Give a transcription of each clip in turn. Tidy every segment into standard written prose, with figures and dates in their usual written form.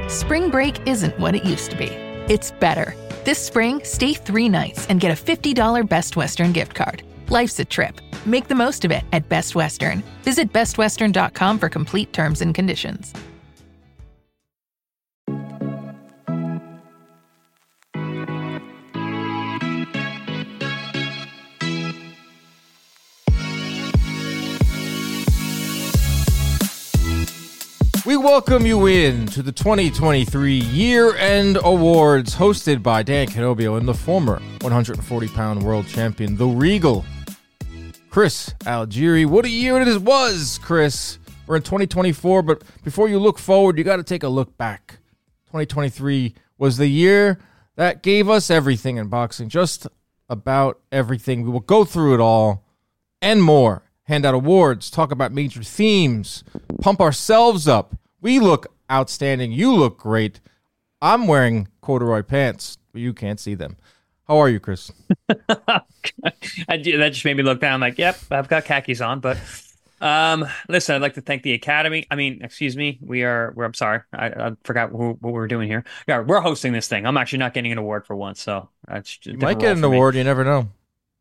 Spring break isn't what it used to be. It's better. This spring, stay 3 nights and get a $50 Best Western gift card. Life's a trip. Make the most of it at Best Western. Visit bestwestern.com for complete terms and conditions. We welcome you in to the 2023 Year-End Awards, hosted by Dan Canobio and the former 140-pound world champion, the Regal, Chris Algieri. What a year it was, Chris. We're in 2024, but before you look forward, you got to take a look back. 2023 was the year that gave us everything in boxing, just about everything. We will go through it all and more. Hand out awards, talk about major themes, pump ourselves up. We look outstanding. You look great. I'm wearing corduroy pants, but you can't see them. How are you, Chris? That just made me look down like, yep, I've got khakis on. But listen, I'd like to thank the Academy. Excuse me. I'm sorry. I forgot what we were doing here. Yeah, we're hosting this thing. I'm actually not getting an award for once. So that's you might get an award. You never know.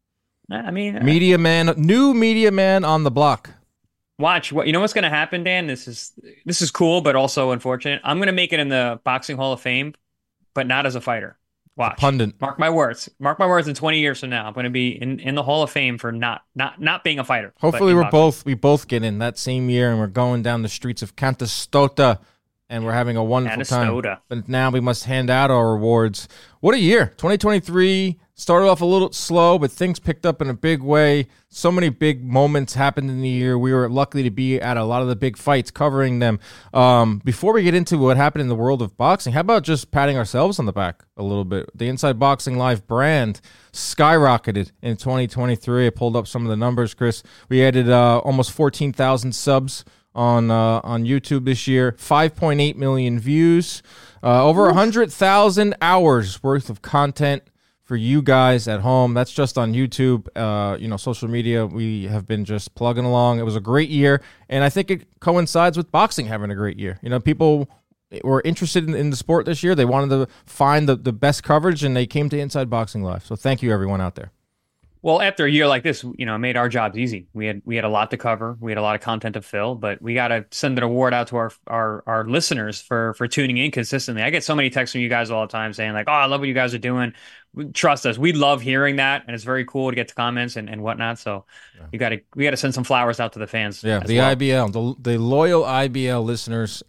Media man, new media man on the block. Watch what you know. What's going to happen, Dan? This is cool, but also unfortunate. I'm going to make it in the Boxing Hall of Fame, but not as a fighter. Watch, pundit. Mark my words. Mark my words. In 20 years from now, I'm going to be in the Hall of Fame for not being a fighter. Hopefully, we both get in that same year, and we're going down the streets of Cantastota, and we're having a wonderful time. But now we must hand out our awards. What a year! 2023. Started off a little slow, but things picked up in a big way. So many big moments happened in the year. We were lucky to be at a lot of the big fights, covering them. Before we get into what happened in the world of boxing, how about just patting ourselves on the back a little bit? The Inside Boxing Live brand skyrocketed in 2023. I pulled up some of the numbers, Chris. We added almost 14,000 subs on YouTube this year, 5.8 million views, over 100,000 hours worth of content for you guys at home. That's just on YouTube. Social media, we have been just plugging along. It was a great year, and I think it coincides with boxing having a great year. People were interested in the sport this year. They wanted to find the best coverage, and they came to Inside Boxing Live. So thank you, everyone out there. Well, after a year like this, it made our jobs easy. We had a lot to cover. We had a lot of content to fill, but we got to send an award out to our listeners for tuning in consistently. I get so many texts from you guys all the time saying like, "Oh, I love what you guys are doing." Trust us, we love hearing that, and it's very cool to get the comments and whatnot. So we got to send some flowers out to the fans. Yeah, the IBL, the loyal IBL listeners.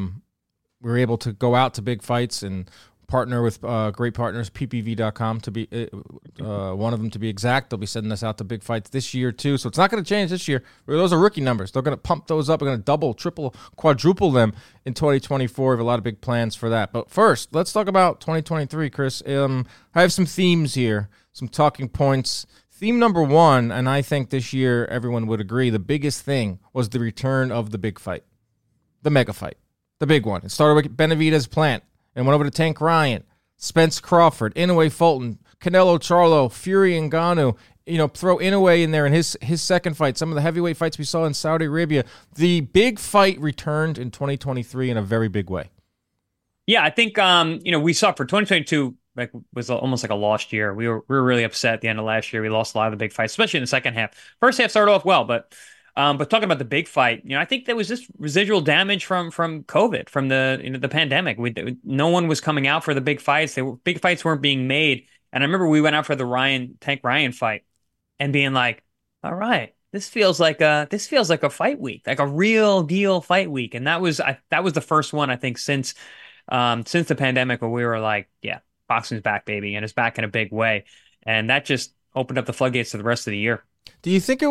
We were able to go out to big fights and partner with great partners, ppv.com to be one of them to be exact. They'll be sending us out to big fights this year too. So it's not going to change this year. Those are rookie numbers. They're going to pump those up. They're going to double, triple, quadruple them in 2024. We have a lot of big plans for that. But first, let's talk about 2023, Chris. I have some themes here, some talking points. Theme number one, and I think this year everyone would agree, the biggest thing was the return of the big fight, the mega fight, the big one. It started with Benavidez Plant and went over to Tank Ryan, Spence Crawford, Inoue Fulton, Canelo Charlo, Fury Ngannou. Throw Inoue in there in his second fight. Some of the heavyweight fights we saw in Saudi Arabia. The big fight returned in 2023 in a very big way. Yeah, I think we saw for 2022 was almost like a lost year. We were really upset at the end of last year. We lost a lot of the big fights, especially in the second half. First half started off well, but talking about the big fight, I think there was just residual damage from COVID, from the pandemic. No one was coming out for the big fights. Big fights weren't being made. And I remember we went out for the Tank Ryan fight and being like, all right, this feels like a fight week, like a real deal fight week. And that was the first one, I think, since the pandemic where we were like, yeah, boxing's back, baby. And it's back in a big way. And that just opened up the floodgates to the rest of the year. Do you think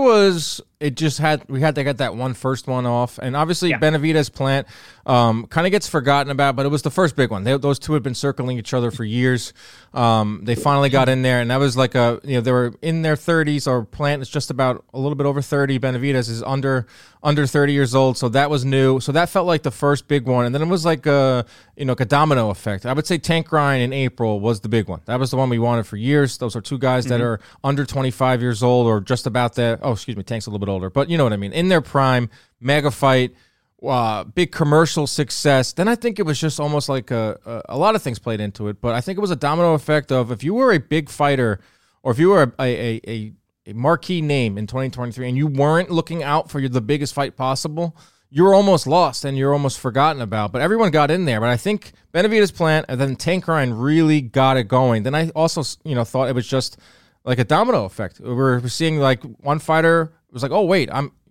we had to get that first one off? And obviously Benavidez Plant kind of gets forgotten about, but it was the first big one. Those two had been circling each other for years. They finally got in there, and that was like they were in their 30s, or Plant is just about a little bit over 30. Benavidez is under 30 years old, so that was new. So that felt like the first big one, and then it was like a domino effect. I would say Tank Ryan in April was the big one. That was the one we wanted for years. Those are two guys that are under 25 years old, or just about that. Oh, excuse me, Tank's a little bit older, but you know what I mean. In their prime, mega fight. big commercial success. Then I think it was just almost like a lot of things played into it. But I think it was a domino effect of if you were a big fighter or if you were a marquee name in 2023 and you weren't looking out for the biggest fight possible, you were almost lost and you're almost forgotten about. But everyone got in there. But I think Benavidez Plant and then Tank Ryan really got it going. Then I also thought it was just like a domino effect. We were seeing like one fighter was like, oh, wait,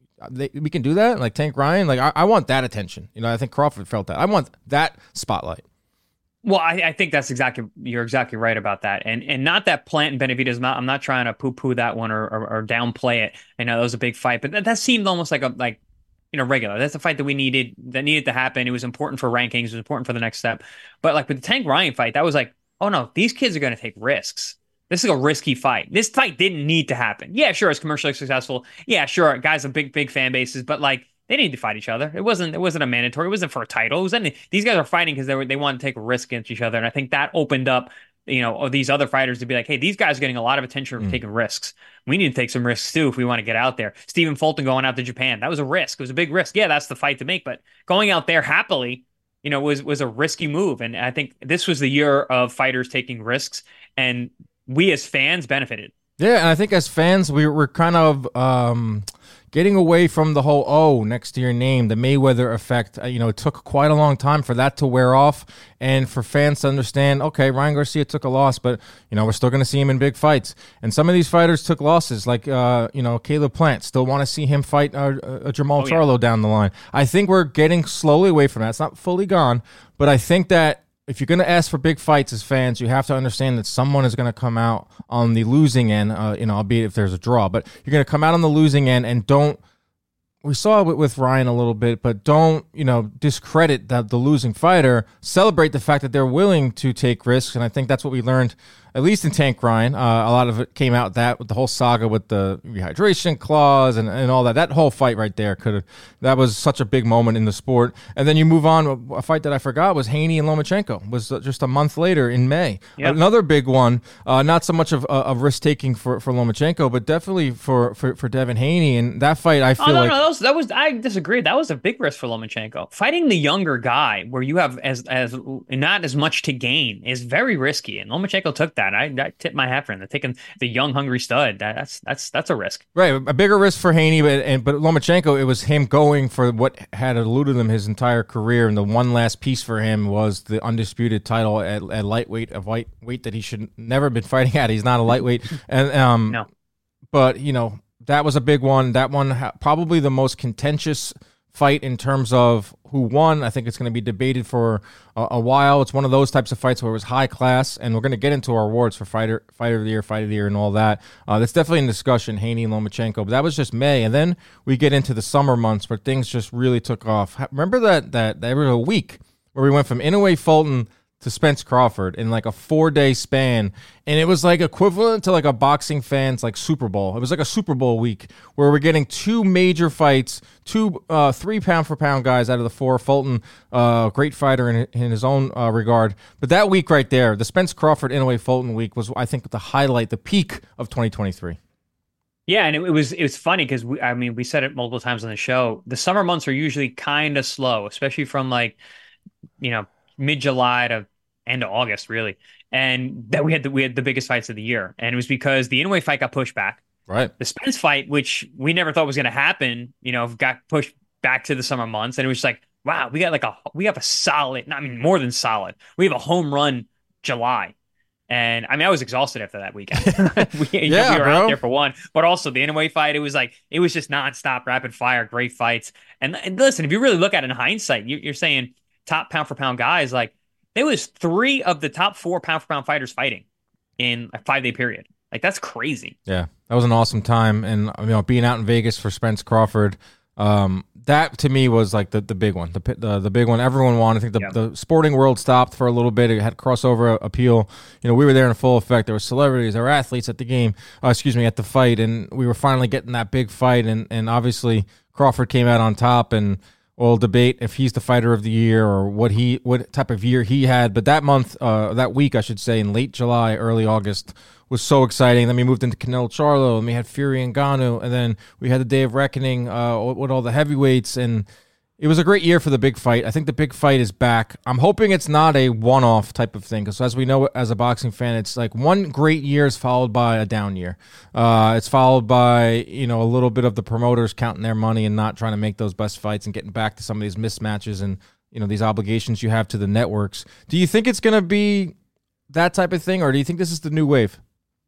we can do that? Like Tank Ryan? Like I want that attention. I think Crawford felt that. I want that spotlight. Well, I think you're exactly right about that. And not that Plant and Benavidez, I'm not trying to poo-poo that one or downplay it. I know that was a big fight, but that seemed almost like regular. That's a fight that needed to happen. It was important for rankings. It was important for the next step. But like with the Tank Ryan fight, that was like, oh no, these kids are going to take risks. This is a risky fight. This fight didn't need to happen. Yeah, sure, it's commercially successful. Yeah, sure, guys have big fan bases, but like they didn't need to fight each other. It wasn't a mandatory. It wasn't for a title. These guys are fighting because they wanted to take a risk against each other, and I think that opened up these other fighters to be like, hey, these guys are getting a lot of attention for taking risks. We need to take some risks too if we want to get out there. Stephen Fulton going out to Japan, that was a risk. It was a big risk. Yeah, that's the fight to make, but going out there happily, was a risky move, and I think this was the year of fighters taking risks, and we as fans benefited. Yeah, and I think as fans, we were kind of getting away from the whole O next to your name, the Mayweather effect. It took quite a long time for that to wear off and for fans to understand, okay, Ryan Garcia took a loss, but, we're still going to see him in big fights. And some of these fighters took losses, like, Caleb Plant. Still want to see him fight Jamal Charlo down the line. I think we're getting slowly away from that. It's not fully gone, but I think that if you're going to ask for big fights as fans, you have to understand that someone is going to come out on the losing end, albeit if there's a draw. But you're going to come out on the losing end and don't – we saw it with Ryan a little bit, but don't, discredit the losing fighter. Celebrate the fact that they're willing to take risks, and I think that's what we learned – at least in Tank Ryan. A lot of it came out with the whole saga with the rehydration clause and all that. That whole fight right there that was such a big moment in the sport. And then you move on. A fight that I forgot was Haney and Lomachenko. Was just a month later in May. Yep. Another big one. Not so much of risk taking for Lomachenko, but definitely for Devin Haney. And that fight, I feel that was I disagree. That was a big risk for Lomachenko. Fighting the younger guy where you have as not as much to gain is very risky, and Lomachenko took that. I tip my hat for him. They're taking the young, hungry stud. That's a risk. Right, a bigger risk for Haney, but Lomachenko, it was him going for what had eluded him his entire career, and the one last piece for him was the undisputed title at lightweight, a weight that he should never have been fighting at. He's not a lightweight, and no. But that was a big one. That one probably the most contentious fight in terms of who won. I think it's going to be debated for a while. It's one of those types of fights where it was high class, and we're going to get into our awards for fighter of the year, and all that. That's definitely in discussion, Haney and Lomachenko, but that was just May, and then we get into the summer months where things just really took off. Remember that there was a week where we went from Inoue Fulton to Spence Crawford in like a 4-day span, and it was like equivalent to like a boxing fan's like Super Bowl. It was like a Super Bowl week where we're getting two major fights, 3 pound for pound guys out of the 4. Fulton, great fighter in his own regard, but that week right there, the Spence Crawford Inoue Fulton week was, I think, the highlight, the peak of 2023. Yeah, and it was funny because we said it multiple times on the show. The summer months are usually kind of slow, especially from like mid-July to end of August, really. And that we had the biggest fights of the year. And it was because the Inoue fight got pushed back. Right. The Spence fight, which we never thought was going to happen, got pushed back to the summer months. And it was like, wow, we have a solid, more than solid. We have a home run July. And I was exhausted after that weekend. we were out there for one, but also the Inoue fight, it was just nonstop rapid fire, great fights. And listen, if you really look at it in hindsight, you're saying top pound for pound guys, like there was 3 of the top 4 pound for pound fighters fighting in a 5-day period. Like that's crazy. Yeah, that was an awesome time. And being out in Vegas for Spence Crawford, that to me was like the big one, the big one everyone wanted. I think the sporting world stopped for a little bit. It had crossover appeal. We were there in full effect. There were celebrities, there were athletes at the game, at the fight, and we were finally getting that big fight. And obviously Crawford came out on top, and we'll debate if he's the fighter of the year or what type of year he had. But that month, that week, I should say, in late July, early August, was so exciting. Then we moved into Canelo Charlo, and we had Fury and Ngannou, and then we had the Day of Reckoning with all the heavyweights. And It was a great year for the big fight. I think the big fight is back. I'm hoping it's not a one-off type of thing, because as we know, as a boxing fan, it's like one great year is followed by a down year. It's followed by, a little bit of the promoters counting their money and not trying to make those best fights and getting back to some of these mismatches and, these obligations you have to the networks. Do you think it's going to be that type of thing, or do you think this is the new wave?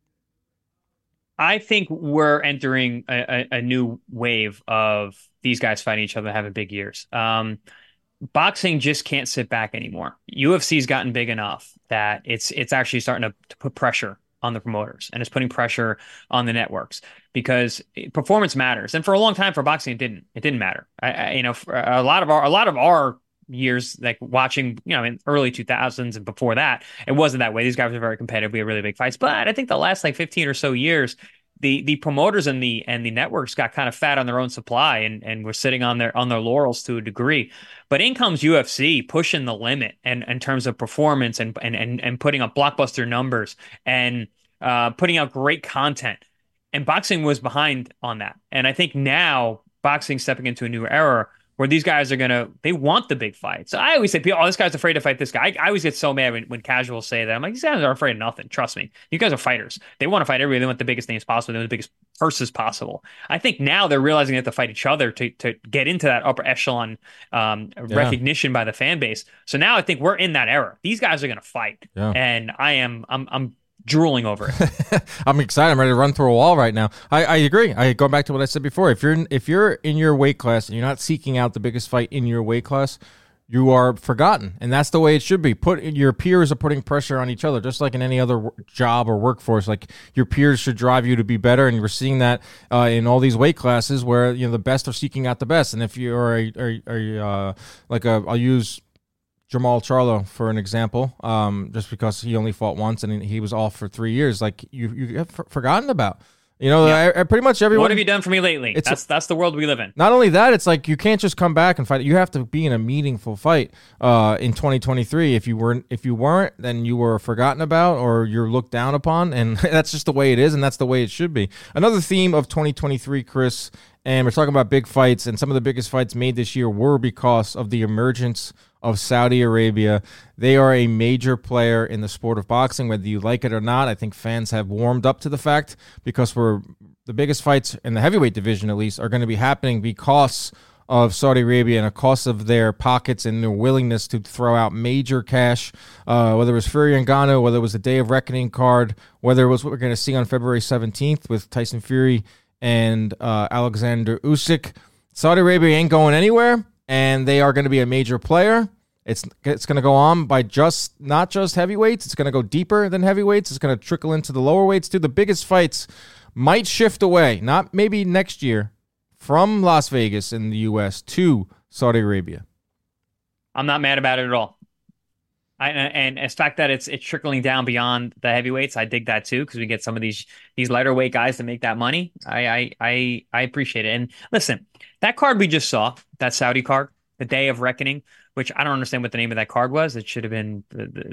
I think we're entering a new wave of these guys fighting each other and having big years. Boxing just can't sit back anymore. UFC's gotten big enough that it's actually starting to put pressure on the promoters, and it's putting pressure on the networks, because performance matters. And for a long time for boxing, it didn't matter. For a lot of our years, like watching, in early 2000s and before that, it wasn't that way. These guys were very competitive. We had really big fights. But I think the last 15 or so years, the promoters and the networks got kind of fat on their own supply, and were sitting on their laurels to a degree. But in comes UFC pushing the limit and in terms of performance and putting up blockbuster numbers and putting out great content. And boxing was behind on that. And I think now boxing's stepping into a new era where these guys they want the big fights. So I always say, this guy's afraid to fight this guy. I always get so mad when casuals say that. I'm like, these guys are afraid of nothing. Trust me. You guys are fighters. They want to fight everybody. They want the biggest names possible. They want the biggest purses possible. I think now they're realizing they have to fight each other to get into that upper echelon recognition by the fan base. So now I think we're in that era. These guys are going to fight. Yeah. And I'm drooling over it. I'm excited. I'm ready to run through a wall right now. I agree. Go back to what I said before. If you're in your weight class and you're not seeking out the biggest fight in your weight class, you are forgotten. And that's the way it should be. Your peers are putting pressure on each other, just like in any other job or workforce. Like, your peers should drive you to be better. And we're seeing that in all these weight classes where, the best are seeking out the best. And if you're I'll use Jamal Charlo for an example, just because he only fought once and he was off for 3 years, like you have forgotten about. Pretty much everyone. What have you done for me lately? That's the world we live in. Not only that, it's like you can't just come back and fight. You have to be in a meaningful fight in 2023. If you weren't, then you were forgotten about or you're looked down upon, and that's just the way it is, and that's the way it should be. Another theme of 2023, Chris, and we're talking about big fights, and some of the biggest fights made this year were because of the emergence of Saudi Arabia. They are a major player in the sport of boxing, whether you like it or not. I think fans have warmed up to the fact, because the biggest fights in the heavyweight division, at least, are going to be happening because of Saudi Arabia and because of their pockets and their willingness to throw out major cash, whether it was Fury and Ngannou, whether it was the Day of Reckoning card, whether it was what we're going to see on February 17th with Tyson Fury and Alexander Usyk. Saudi Arabia ain't going anywhere, and they are going to be a major player. It's going to go on by not just heavyweights. It's going to go deeper than heavyweights. It's going to trickle into the lower weights too. The biggest fights might shift away, not maybe next year, from Las Vegas in the U.S. to Saudi Arabia. I'm not mad about it at all. And the fact that it's trickling down beyond the heavyweights, I dig that too, because we get some of these lighter weight guys to make that money. I appreciate it. And listen, that card we just saw, that Saudi card, the Day of Reckoning, which I don't understand what the name of that card was. It should have been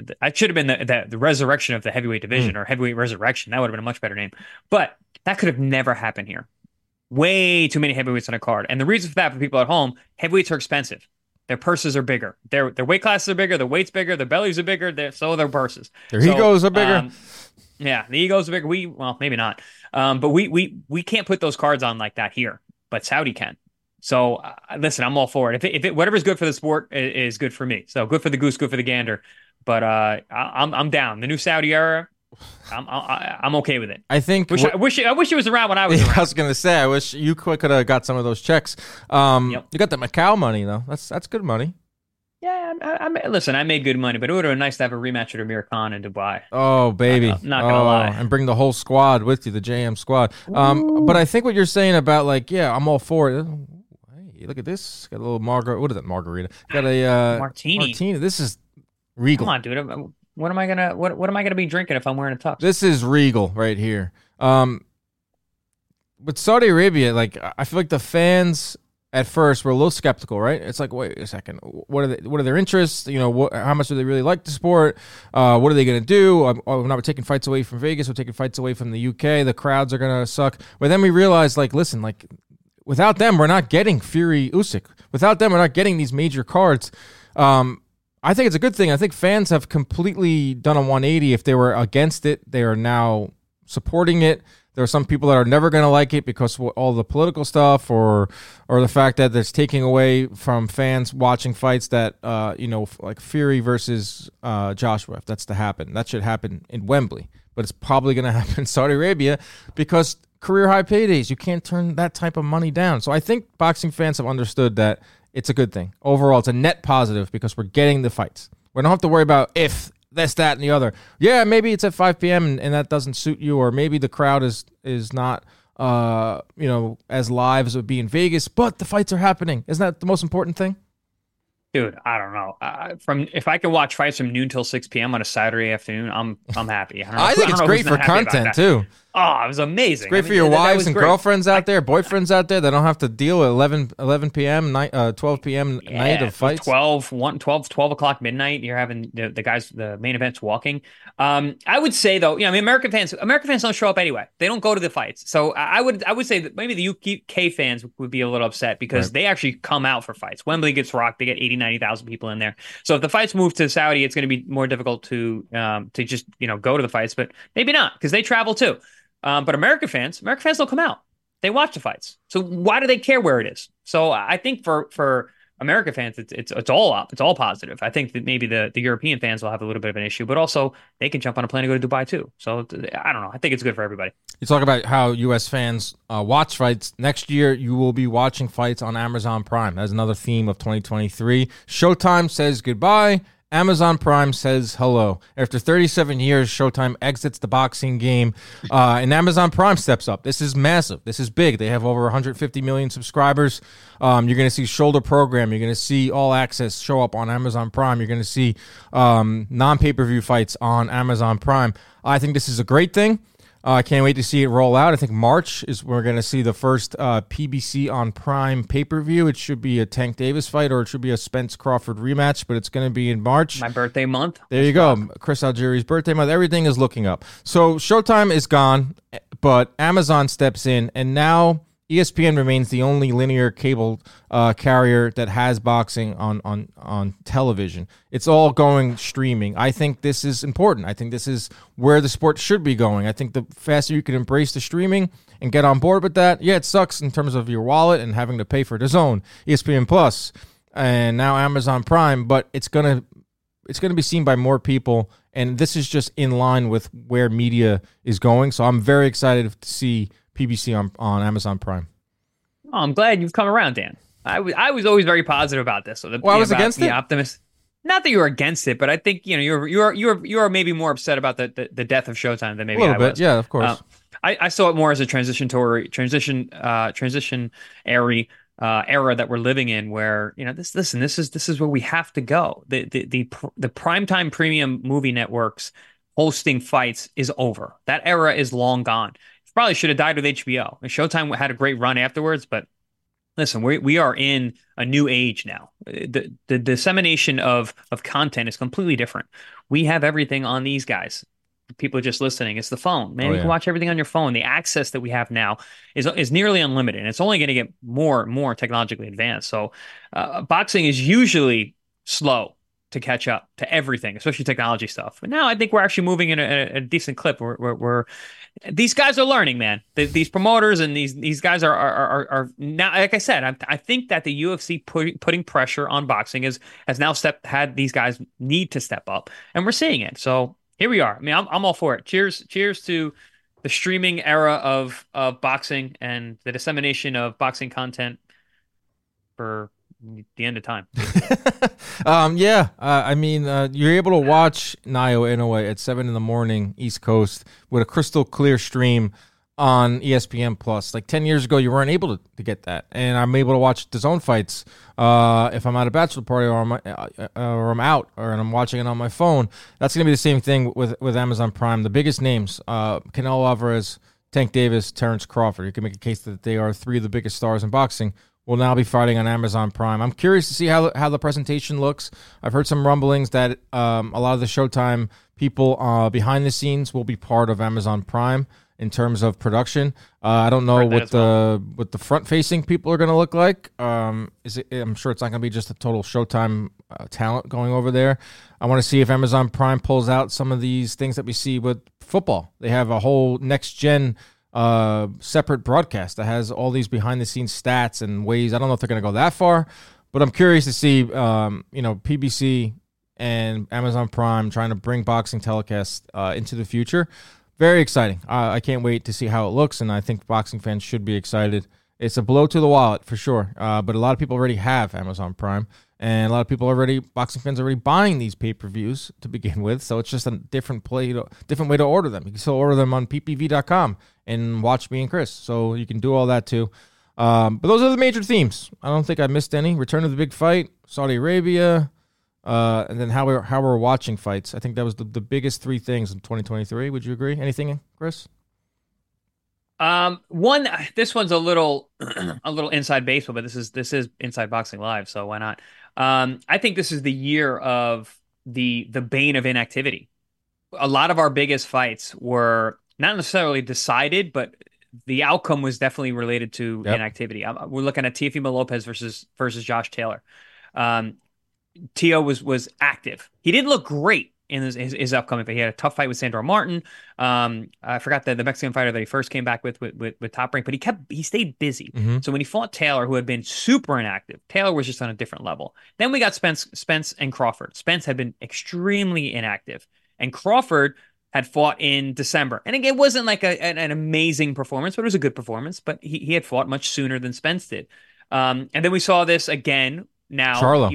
the resurrection of the heavyweight division or heavyweight resurrection. That would have been a much better name. But that could have never happened here. Way too many heavyweights on a card. And the reason for that, for people at home, heavyweights are expensive. Their purses are bigger. Their weight classes are bigger. Their weight's bigger. Their bellies are bigger. So are their purses. Their egos are bigger. Yeah, the egos are bigger. Well, maybe not. But we can't put those cards on like that here. But Saudi can. So listen, I'm all for it. If it whatever's good for the sport is good for me. So good for the goose, good for the gander. But I'm down. The new Saudi era, I'm okay with it. I think. I wish it was around when I was around. I was gonna say, I wish you could have got some of those checks. Yep. You got the Macau money though. That's good money. Yeah, listen, I made good money, but it would have been nice to have a rematch with Amir Khan in Dubai. Oh, baby. Not gonna lie. And bring the whole squad with you, the JM squad. But I think what you're saying about, like, yeah, I'm all for it. Hey, look at this. Got a little what is that, margarita? Got a martini. This is regal. Come on, dude. What am I gonna be drinking if I'm wearing a tux? What is regal right here. With Saudi Arabia, like, I feel like the fans at first we're a little skeptical, right? It's like, wait a second, what are their interests? How much do they really like the sport? What are they going to do? We're taking fights away from Vegas. We're taking fights away from the UK. The crowds are going to suck. But then we realized, like, listen, like, without them, we're not getting Fury Usyk. without them, we're not getting these major cards. I think it's a good thing. I think fans have completely done a 180. If they were against it, they are now supporting it. There are some people that are never going to like it because of all the political stuff or the fact that it's taking away from fans watching fights that, like Fury versus Joshua, if that's to happen. That should happen in Wembley, but it's probably going to happen in Saudi Arabia because career high paydays. You can't turn that type of money down. So I think boxing fans have understood that it's a good thing. Overall, it's a net positive because we're getting the fights. We don't have to worry about if this, that, and the other. Yeah, maybe it's at 5 p.m. and that doesn't suit you, or maybe the crowd is not as live as it would be in Vegas, but the fights are happening. Isn't that the most important thing? Dude, I don't know. If I can watch fights from noon till 6 p.m. on a Saturday afternoon, I'm happy. I think it's great for content too. Oh, it was amazing. It's great for your wives and girlfriends out there, boyfriends out there. They don't have to deal with 11 p.m., 12 p.m. night of fights. 12 o'clock midnight. You're having the guys, the main events walking. I would say though, American fans don't show up anyway. They don't go to the fights. So I would say that maybe the UK fans would be a little upset because they actually come out for fights. Wembley gets rocked. They get 90,000 people in there. So if the fights move to Saudi, it's going to be more difficult to just go to the fights. But maybe not because they travel too. But American fans don't come out. They watch the fights. So why do they care where it is? So I think for American fans, it's all up. It's all positive. I think that maybe the European fans will have a little bit of an issue, but also they can jump on a plane and go to Dubai too. So I don't know. I think it's good for everybody. You talk about how U.S. fans watch fights. Next year, you will be watching fights on Amazon Prime. That's another theme of 2023. Showtime says goodbye. Amazon Prime says hello. After 37 years, Showtime exits the boxing game, and Amazon Prime steps up. This is massive. This is big. They have over 150 million subscribers. You're going to see Shoulder Program. You're going to see All Access show up on Amazon Prime. You're going to see non-pay-per-view fights on Amazon Prime. I think this is a great thing. I can't wait to see it roll out. I think March is we're going to see the first PBC on Prime pay-per-view. It should be a Tank Davis fight or it should be a Spence Crawford rematch, but it's going to be in March. My birthday month. There you go. Chris Algieri's birthday month. Everything is looking up. So Showtime is gone, but Amazon steps in, and now ESPN remains the only linear cable carrier that has boxing on television. It's all going streaming. I think this is important. I think this is where the sport should be going. I think the faster you can embrace the streaming and get on board with that, it sucks in terms of your wallet and having to pay for DAZN, ESPN Plus, and now Amazon Prime, but it's gonna be seen by more people, and this is just in line with where media is going. So I'm very excited to see PBC on Amazon Prime. Oh, I'm glad you've come around, Dan. I was always very positive about this. So I was against it. Optimist. Not that you were against it, but I think you are maybe more upset about the death of Showtime than maybe a little bit. Yeah, of course. I saw it more as a transitionary era that we're living in, where this is where we have to go. The primetime premium movie networks hosting fights is over. That era is long gone. Probably should have died with HBO. And Showtime had a great run afterwards, but listen, we are in a new age now. The dissemination of content is completely different. We have everything on these guys. People are just listening. It's the phone, man. You can watch everything on your phone. The access that we have now is nearly unlimited, and it's only going to get more and more technologically advanced. So, boxing is usually slow to catch up to everything, especially technology stuff. But now I think we're actually moving in a decent clip. We're these guys are learning, man. These promoters and these guys are now. Like I said, I think that the UFC putting pressure on boxing has now had these guys need to step up, and we're seeing it. So here we are. I mean, I'm all for it. Cheers to the streaming era of boxing and the dissemination of boxing content for the end of time. I mean, you're able to watch Naoya Inoue at 7 a.m. East Coast with a crystal clear stream on ESPN Plus. Like 10 years ago, you weren't able to get that, and I'm able to watch DAZN fights if I'm at a bachelor party or I'm out or I'm watching it on my phone. That's going to be the same thing with Amazon Prime. The biggest names: Canelo Alvarez, Tank Davis, Terrence Crawford. You can make a case that they are three of the biggest stars in boxing. Will now be fighting on Amazon Prime. I'm curious to see how the presentation looks. I've heard some rumblings that a lot of the Showtime people behind the scenes will be part of Amazon Prime. in terms of production. I don't know what the front facing people are going to look like. I'm sure it's not going to be just a total Showtime talent going over there. I want to see if Amazon Prime pulls out some of these things that we see with football. They have a whole next gen separate broadcast that has all these behind the scenes stats and ways. I don't know if they're going to go that far, but I'm curious to see PBC and Amazon Prime trying to bring boxing telecast into the future. Very exciting. I can't wait to see how it looks, and I think boxing fans should be excited. It's a blow to the wallet for sure, but a lot of people already have Amazon Prime, and a lot of people boxing fans are already buying these pay-per-views to begin with, so it's just a different way to order them. You can still order them on ppv.com and watch me and Chris, so you can do all that too. But those are the major themes. I don't think I missed any. Return of the big fight, Saudi Arabia, and then how we're watching fights. I think that was the biggest three things in 2023. Would you agree? Anything, Chris? This one's a little inside baseball, but this is Inside Boxing Live, so why not? I think this is the year of the bane of inactivity. A lot of our biggest fights were not necessarily decided, but the outcome was definitely related to inactivity. We're looking at Teofimo Lopez versus Josh Taylor. Tio was active. He didn't look great in his upcoming fight. He had a tough fight with Sandor Martin. I forgot the Mexican fighter that he first came back with Top Rank, but he stayed busy. Mm-hmm. So when he fought Taylor, who had been super inactive, Taylor was just on a different level. Then we got Spence and Crawford. Spence had been extremely inactive, and Crawford had fought in December. And again, it wasn't like an amazing performance, but it was a good performance. But he had fought much sooner than Spence did. And then we saw this again now Charlo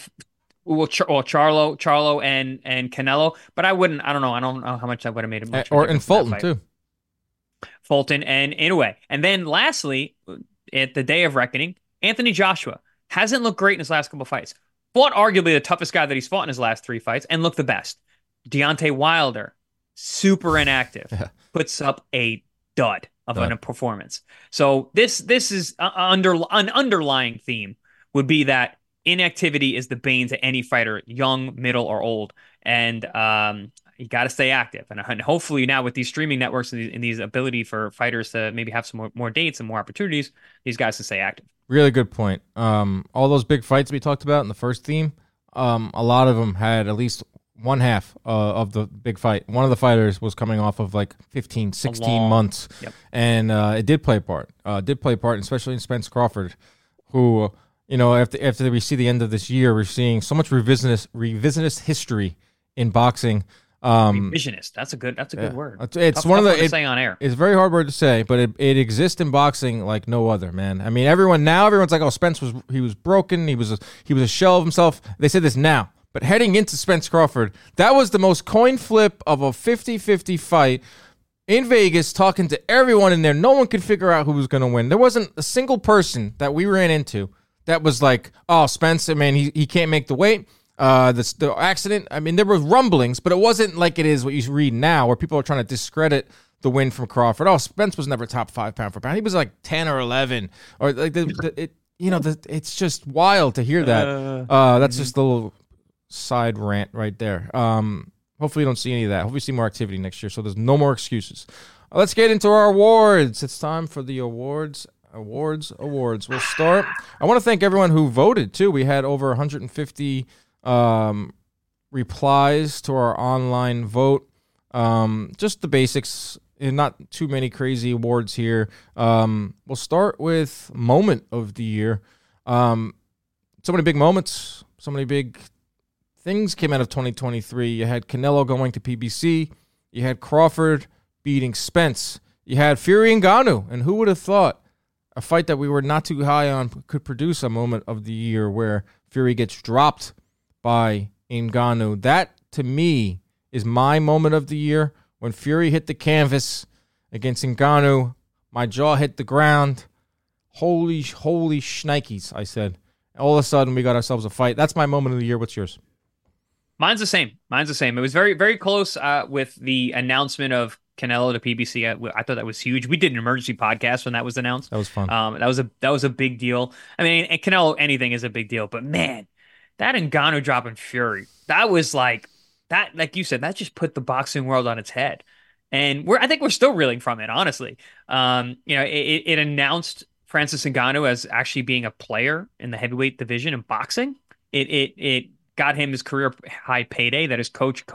and Canelo. But I don't know how much that would have made it much. Or in Fulton too. Fulton and Inoue. And then lastly, at the day of reckoning, Anthony Joshua hasn't looked great in his last couple of fights. Fought arguably the toughest guy that he's fought in his last three fights and looked the best. Deontay Wilder, super inactive, puts up a dud of a performance. So this is an underlying theme would be that inactivity is the bane to any fighter, young, middle, or old. And you got to stay active. And hopefully now with these streaming networks and these ability for fighters to maybe have some more dates and more opportunities, these guys can stay active. Really good point. All those big fights we talked about in the first theme, a lot of them had at least one half of the big fight. One of the fighters was coming off of like 15, 16 months. Yep. And it did play a part. Especially in Spence Crawford, who, after we see the end of this year, we're seeing so much revisionist history in boxing. Revisionist. That's a good word. It's tough word to say on air. It's a very hard word to say, but it exists in boxing like no other, man. I mean, everyone's like, oh, Spence was broken. He was a shell of himself. They say this now. But heading into Spence Crawford, that was the most coin flip of a 50-50 fight in Vegas, talking to everyone in there. No one could figure out who was going to win. There wasn't a single person that we ran into that was like, oh, Spence, man, he can't make the weight. The accident, I mean, there were rumblings, but it wasn't like it is what you read now, where people are trying to discredit the win from Crawford. Oh, Spence was never top 5 pound for pound. He was like 10 or 11. Or like it's just wild to hear that. That's just a little side rant right there. Hopefully you don't see any of that. Hopefully you see more activity next year, so there's no more excuses. Let's get into our awards. It's time for the awards. We'll start. I want to thank everyone who voted too. We had over 150 replies to our online vote. Just the basics, and not too many crazy awards here. We'll start with moment of the year. So many big moments, so many big things came out of 2023. You had Canelo going to PBC. You had Crawford beating Spence. You had Fury Ngannou. And who would have thought a fight that we were not too high on could produce a moment of the year where Fury gets dropped by Ngannou? That, to me, is my moment of the year. When Fury hit the canvas against Ngannou, my jaw hit the ground. Holy shnikes, I said. All of a sudden, we got ourselves a fight. That's my moment of the year. What's yours? Mine's the same. It was very, very close with the announcement of Canelo to PBC. I thought that was huge. We did an emergency podcast when that was announced. That was fun. That was a big deal. I mean, Canelo, anything is a big deal. But man, that Ngannou dropping Fury, that was like you said, that just put the boxing world on its head. And I think we're still reeling from it, honestly. It announced Francis Ngannou as actually being a player in the heavyweight division in boxing. It got him his career high payday. That his coach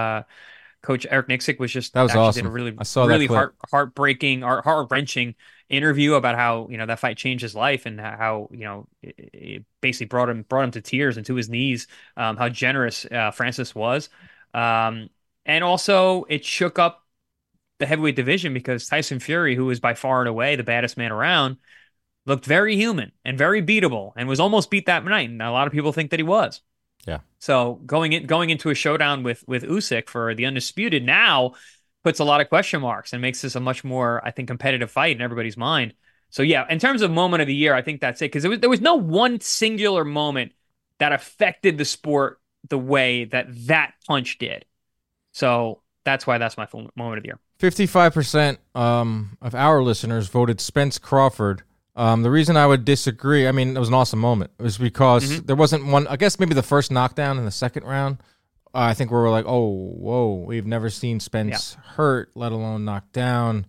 Eric Nicksick was just that was actually awesome. Did a really I saw really that clip. heartbreaking or heart-wrenching interview about how that fight changed his life and how it basically brought him to tears and to his knees. How generous Francis was, and also it shook up the heavyweight division because Tyson Fury, who was by far and away the baddest man around, looked very human and very beatable and was almost beat that night. And a lot of people think that he was. Yeah. So going into a showdown with Usyk for the undisputed now puts a lot of question marks and makes this a much more, I think, competitive fight in everybody's mind. So yeah, in terms of moment of the year, I think that's it because there was no one singular moment that affected the sport the way that punch did. So that's why that's my moment of the year. 55% of our listeners voted Spence Crawford. The reason I would disagree, I mean, it was an awesome moment. It was because there wasn't one, I guess maybe the first knockdown in the second round. I think we were like, oh, whoa, we've never seen Spence hurt, let alone knocked down.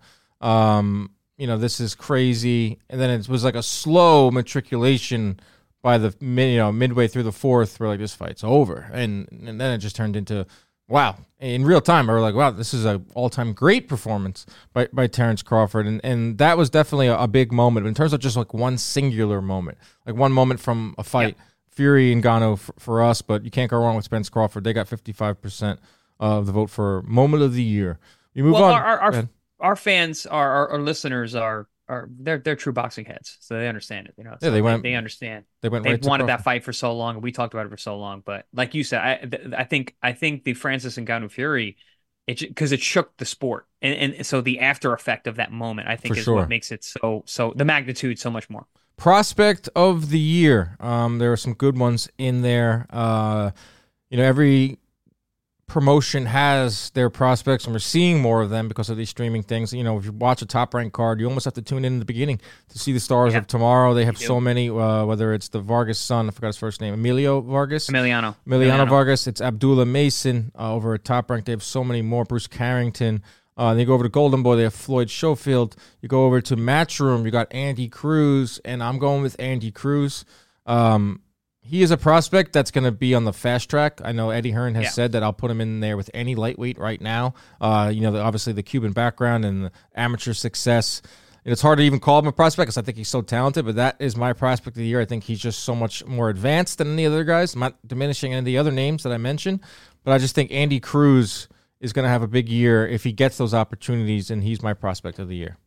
This is crazy. And then it was like a slow matriculation by the midway through the fourth. We're like, this fight's over. And then it just turned into, wow. In real time, we were like, wow, this is an all-time great performance by Terrence Crawford. And that was definitely a big moment. But in terms of just like one singular moment, like one moment from a fight, Fury and Ngannou for us, but you can't go wrong with Spence Crawford. They got 55% of the vote for moment of the year. You move on. Our fans, our listeners they're true boxing heads, so they understand it. So they understand. They've wanted that fight for so long, and we talked about it for so long. But like you said, I think the Francis Ngannou Fury, because it shook the sport, and so the after effect of that moment, I think, what makes it so the magnitude so much more. Prospect of the year. There are some good ones in there. Every promotion has their prospects, and we're seeing more of them because of these streaming things. If you watch a top-ranked card, you almost have to tune in the beginning to see the stars of tomorrow. They have so many, whether it's the Vargas son, I forgot his first name, Emiliano Vargas. It's Abdullah Mason over at Top Rank. They have so many more. Bruce Carrington. Then you go over to Golden Boy, they have Floyd Schofield. You go over to Matchroom, you got Andy Cruz, and I'm going with Andy Cruz. He is a prospect that's going to be on the fast track. I know Eddie Hearn has said that I'll put him in there with any lightweight right now. Obviously the Cuban background and the amateur success. It's hard to even call him a prospect because I think he's so talented, but that is my prospect of the year. I think he's just so much more advanced than any other guys. I'm not diminishing any of the other names that I mentioned, but I just think Andy Cruz is going to have a big year if he gets those opportunities, and he's my prospect of the year.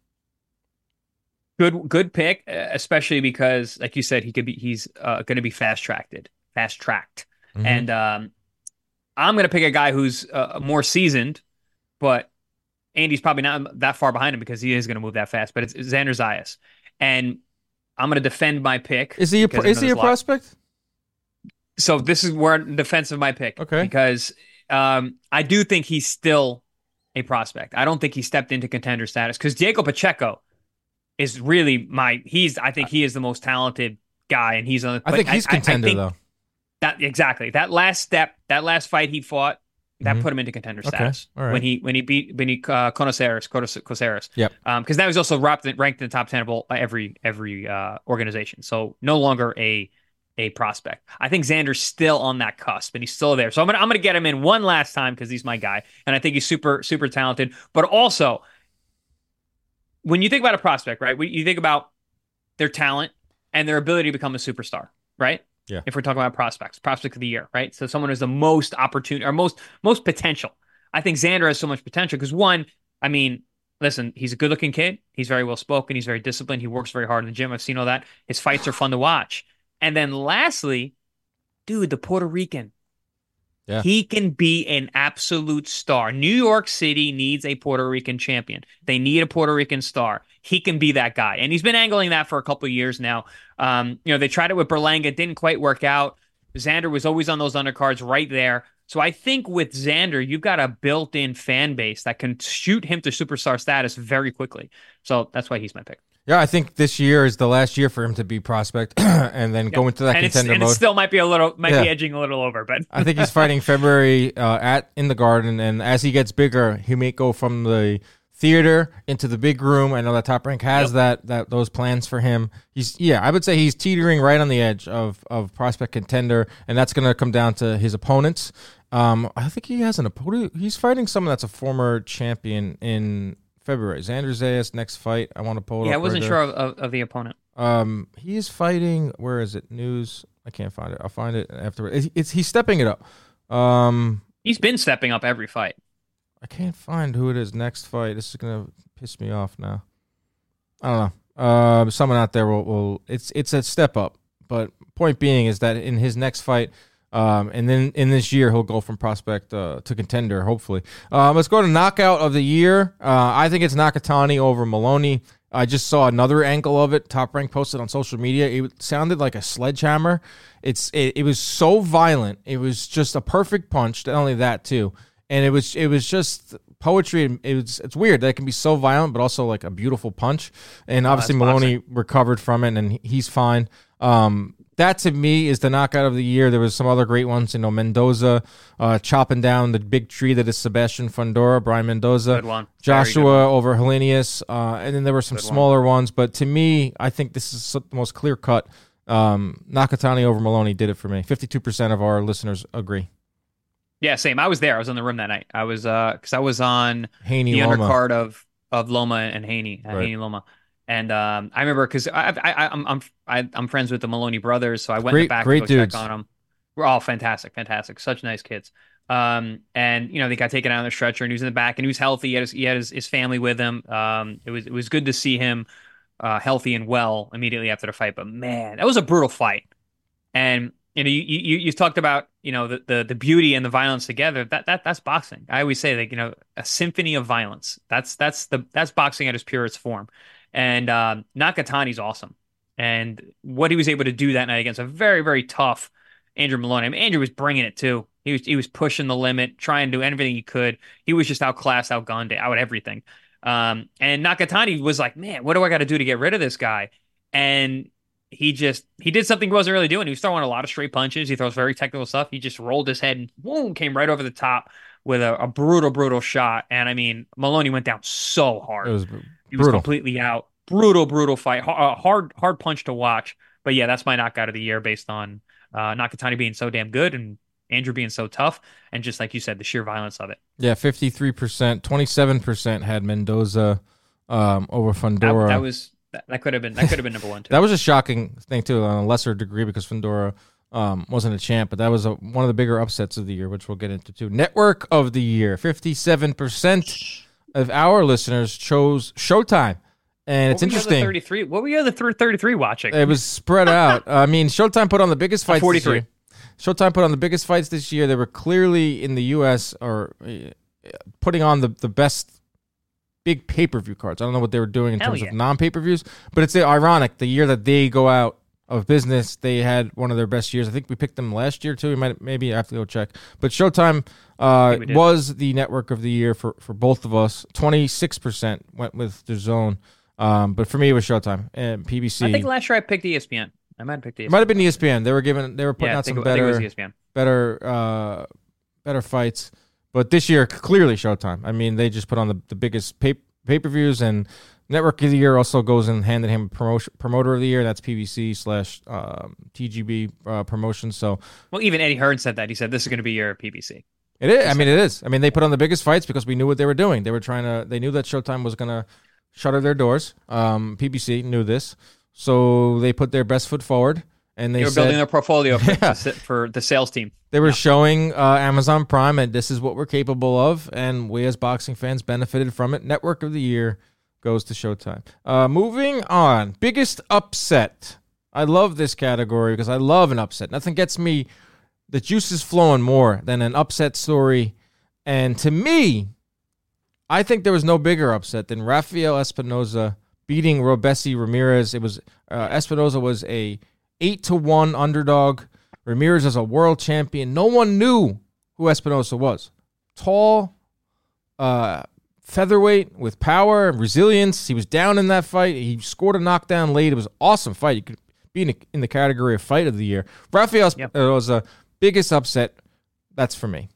Good pick, especially because, like you said, he's going to be fast tracked, and I'm going to pick a guy who's more seasoned, but Andy's probably not that far behind him because he is going to move that fast. But it's Xander Zayas, and I'm going to defend my pick. Is he a prospect? So this is where I'm defensive of my pick, okay? Because I do think he's still a prospect. I don't think he stepped into contender status because Diego Pacheco is really I think he is the most talented guy, and he's on. I think he's contender though. That last fight he fought, that put him into contender status. Right. when he beat Coceres. Yep. Because that was also ranked in the top 10 of every organization. So no longer a prospect. I think Xander's still on that cusp, and he's still there. So I'm gonna get him in one last time because he's my guy, and I think he's super super talented. But also, when you think about a prospect, right? You think about their talent and their ability to become a superstar, right? Yeah. If we're talking about prospect of the year, right? So someone who's the most opportunity or most potential. I think Xander has so much potential because one, I mean, listen, he's a good-looking kid. He's very well-spoken. He's very disciplined. He works very hard in the gym. I've seen all that. His fights are fun to watch. And then lastly, dude, the Puerto Rican. Yeah. He can be an absolute star. New York City needs a Puerto Rican champion. They need a Puerto Rican star. He can be that guy. And he's been angling that for a couple of years now. They tried it with Berlanga. It didn't quite work out. Xander was always on those undercards right there. So I think with Xander, you've got a built-in fan base that can shoot him to superstar status very quickly. So that's why he's my pick. Yeah, I think this year is the last year for him to be prospect, and then go into that contender mode. It still might be edging a little over, but I think he's fighting February in the Garden, and as he gets bigger, he may go from the theater into the big room. I know that Top Rank has those plans for him. I would say he's teetering right on the edge of prospect contender, and that's going to come down to his opponents. I think he has an opponent. He's fighting someone that's a former champion in February. Xander Zayas next fight. I want to pull it up. Yeah, I wasn't sure of the opponent. He is fighting. Where is it? News. I can't find it. I'll find it afterwards. He's stepping it up. He's been stepping up every fight. I can't find who it is next fight. This is gonna piss me off now. I don't know. Someone out there will. It's a step up. But point being is that in his next fight. And then in this year, he'll go from prospect to contender, hopefully. Let's go to knockout of the year. I think it's Nakatani over Maloney. I just saw another angle of it. Top Rank posted on social media. It sounded like a sledgehammer. It was so violent. It was just a perfect punch. Not only that, too. And it was just poetry. It's weird that it can be so violent, but also like a beautiful punch. And obviously Maloney recovered from it, and he's fine. That, to me, is the knockout of the year. There was some other great ones. Mendoza chopping down the big tree that is Sebastian Fundora, Brian Mendoza. Good one. Joshua over Helenius. And then there were some smaller ones. But to me, I think this is the most clear-cut. Nakatani over Maloney did it for me. 52% of our listeners agree. Yeah, same. I was there. I was in the room that night. I was because I was on Haney the Loma. undercard of Loma and Haney, Haney Loma. And I remember because I'm friends with the Maloney brothers, so I went in the back to go check on them. We're all fantastic, such nice kids. And they got taken out on the stretcher, and he was in the back, and he was healthy. He had his family with him. It was good to see him healthy and well immediately after the fight. But man, that was a brutal fight. And you talked about the beauty and the violence together. That's boxing. I always say a symphony of violence. That's boxing at its purest form. And Nakatani's awesome. And what he was able to do that night against a very, very tough Andrew Maloney. I mean, Andrew was bringing it too. He was pushing the limit, trying to do everything he could. He was just outclassed, outgunned, out everything. And Nakatani was like, man, what do I got to do to get rid of this guy? And he did something he wasn't really doing. He was throwing a lot of straight punches. He throws very technical stuff. He just rolled his head and boom, came right over the top with a brutal, brutal shot. And I mean, Maloney went down so hard. He was completely out. Brutal fight. Hard punch to watch. But yeah, that's my knockout of the year based on Nakatani being so damn good and Andrew being so tough. And just like you said, the sheer violence of it. Yeah, 53%. 27% had Mendoza over Fundora. That could have been number one too. That was a shocking thing too, on a lesser degree because Fundora wasn't a champ, but that was one of the bigger upsets of the year, which we'll get into too. Network of the year. 57% of our listeners chose Showtime. And it's interesting. What were you the 33 watching? It was spread out. I mean, Showtime put on the biggest fights 43. This year. Showtime put on the biggest fights this year. They were clearly in the U.S. or putting on the best big pay-per-view cards. I don't know what they were doing in terms of non-pay-per-views, but it's ironic. The year that they go out of business, they had one of their best years. I think we picked them last year too. Maybe I have to go check. But Showtime was the network of the year for both of us. 26% went with DAZN. But for me, it was Showtime and PBC. I think last year I picked ESPN. I might have picked ESPN. It might have been ESPN. They were putting out some better fights. But this year, clearly Showtime. I mean, they just put on the biggest pay-per-views, and Network of the Year also goes in hand in hand with Promoter of the Year. That's PBC / TGB promotion. So, well, even Eddie Hearn said that. He said this is going to be your PBC. It is. It is. I mean, they put on the biggest fights because we knew what they were doing. They knew that Showtime was going to shutter their doors. PBC knew this, so they put their best foot forward, and they were building their portfolio for the sales team. They were showing Amazon Prime, and this is what we're capable of, and we as boxing fans benefited from it. Network of the Year goes to Showtime. Moving on, biggest upset. I love this category because I love an upset. Nothing gets me the juices flowing more than an upset story, and to me, I think there was no bigger upset than Rafael Espinoza beating Robesi Ramirez. It was Espinoza was a 8-1 underdog. Ramirez is a world champion. No one knew who Espinoza was. Tall, featherweight with power and resilience. He was down in that fight. He scored a knockdown late. It was an awesome fight. He could be in the category of fight of the year. Rafael was a biggest upset. That's for me.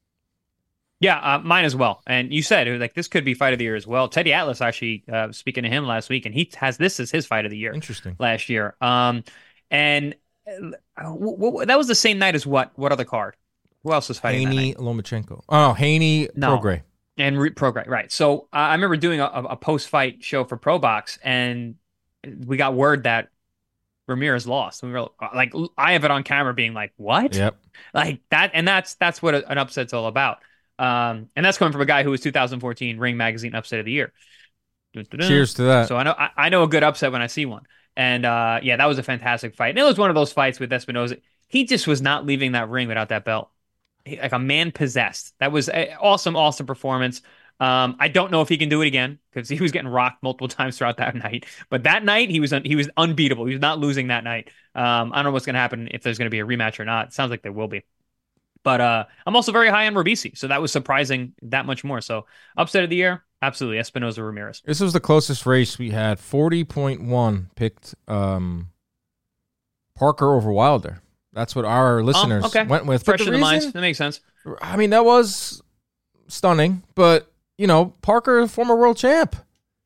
Yeah, mine as well. And you said like this could be fight of the year as well. Teddy Atlas actually speaking to him last week, and he has this as his fight of the year. Interesting. Last year. And that was the same night as what other card? Who else was fighting Haney that night? Lomachenko. Oh, Haney Prograis. And Prograis, right. So I remember doing a post-fight show for ProBox, and we got word that Ramirez lost. And we were like, I have it on camera being like, what? Yep. Like that. And that's what an upset's all about. And that's coming from a guy who was 2014 Ring Magazine Upset of the Year. Cheers to that. So I know a good upset when I see one. And that was a fantastic fight. And it was one of those fights with Espinoza. He just was not leaving that ring without that belt. Like a man possessed. That was an awesome performance. I don't know if he can do it again because he was getting rocked multiple times throughout that night. But that night he was unbeatable. He was not losing that night. I don't know what's going to happen if there's going to be a rematch or not. It sounds like there will be. But I'm also very high on Robeisy, so that was surprising that much more. So upset of the year, absolutely, Espinoza Ramirez. This was the closest race we had. 40.1 picked Parker over Wilder. That's what our listeners went with. Fresh in the minds. That makes sense. I mean, that was stunning, but, Parker, former world champ.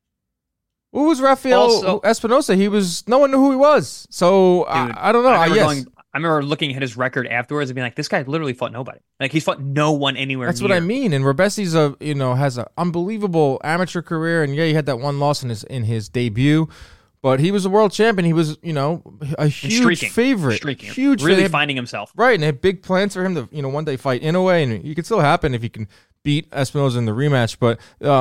Who was Rafael Espinoza? No one knew who he was. So, dude, I don't know. I remember looking at his record afterwards and being like, this guy literally fought nobody. Like, he's fought no one anywhere That's near. what I mean. And Robeisy has an unbelievable amateur career. And, he had that one loss in his debut. But he was a world champion. He was, a huge favorite. Huge really finding himself. Right. And they had big plans for him to, one day fight Inoue. And it could still happen if he can beat Espinoza in the rematch. But,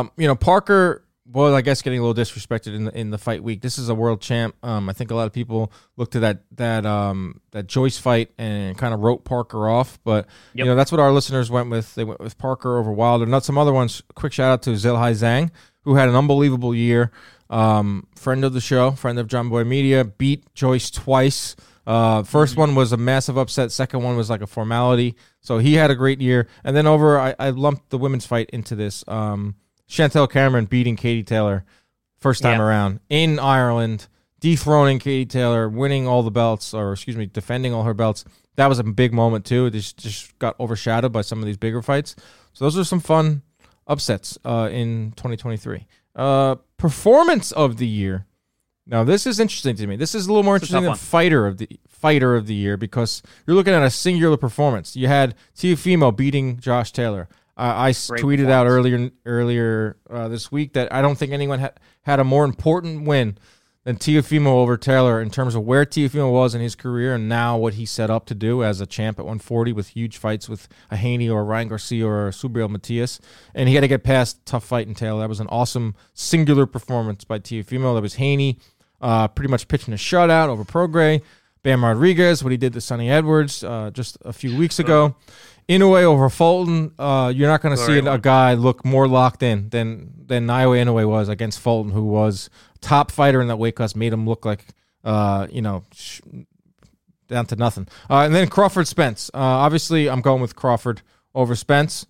Parker was, I guess, getting a little disrespected in the fight week. This is a world champ. I think a lot of people looked at that Joyce fight and kind of wrote Parker off. But, that's what our listeners went with. They went with Parker over Wilder. Not some other ones. Quick shout out to Zhilei Zhang, who had an unbelievable year. Friend of the show, friend of John Boy Media, beat Joyce twice. First one was a massive upset. Second one was like a formality. So he had a great year. And then I lumped the women's fight into this. Chantel Cameron beating Katie Taylor first time around in Ireland, dethroning Katie Taylor, winning all the belts, defending all her belts. That was a big moment too. It just got overshadowed by some of these bigger fights. So those are some fun upsets in 2023. Performance of the year. Now this is interesting to me. This is a little more interesting than fighter of the year because you're looking at a singular performance. You had Teofimo beating Josh Taylor. I tweeted out earlier this week that I don't think anyone had a more important win than Teofimo over Taylor in terms of where Teofimo was in his career and now what he set up to do as a champ at 140 with huge fights with a Haney or a Ryan Garcia or a Subriel Matias. And he had to get past tough fight in Taylor. That was an awesome singular performance by Teofimo. That was Haney pretty much pitching a shutout over Prograis. Bam Rodriguez, what he did to Sonny Edwards just a few weeks ago. Inoue over Fulton, you're not going to see a guy look more locked in than Naoya Inoue was against Fulton, who was top fighter in that weight class, made him look like, down to nothing. And then Crawford Spence. Obviously, I'm going with Crawford over Spence.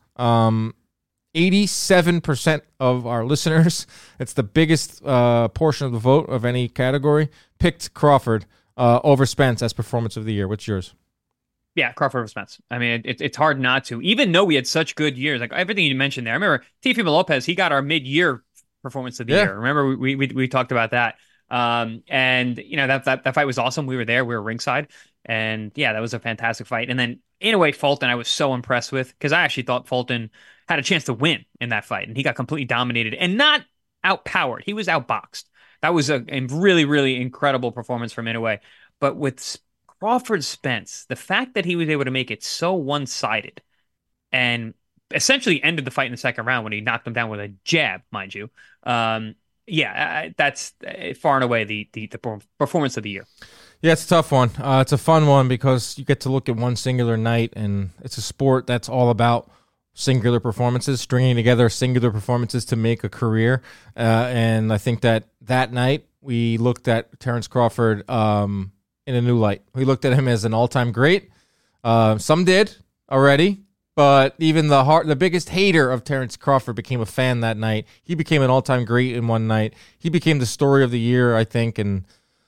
87% of our listeners, it's the biggest portion of the vote of any category, picked Crawford over Spence as performance of the year. What's yours? Yeah, Crawford over Spence. I mean, it's hard not to. Even though we had such good years, like everything you mentioned there. I remember Teofimo Lopez, he got our mid-year performance of the year. Remember, we talked about that. And, that fight was awesome. We were there. We were ringside. And, that was a fantastic fight. And then, in a way, Fulton I was so impressed with because I actually thought Fulton had a chance to win in that fight. And he got completely dominated and not outpowered. He was outboxed. That was a really, really incredible performance from Inoue. But with Crawford Spence, the fact that he was able to make it so one-sided and essentially ended the fight in the second round when he knocked him down with a jab, mind you. That's far and away the performance of the year. Yeah, it's a tough one. It's a fun one because you get to look at one singular night, and it's a sport that's all about singular performances, stringing together singular performances to make a career. And I think that night we looked at Terrence Crawford in a new light. We looked at him as an all-time great. Some did already, But even the biggest hater of Terrence Crawford became a fan that night. He became an all-time great in one night. He became the story of the year, I think, and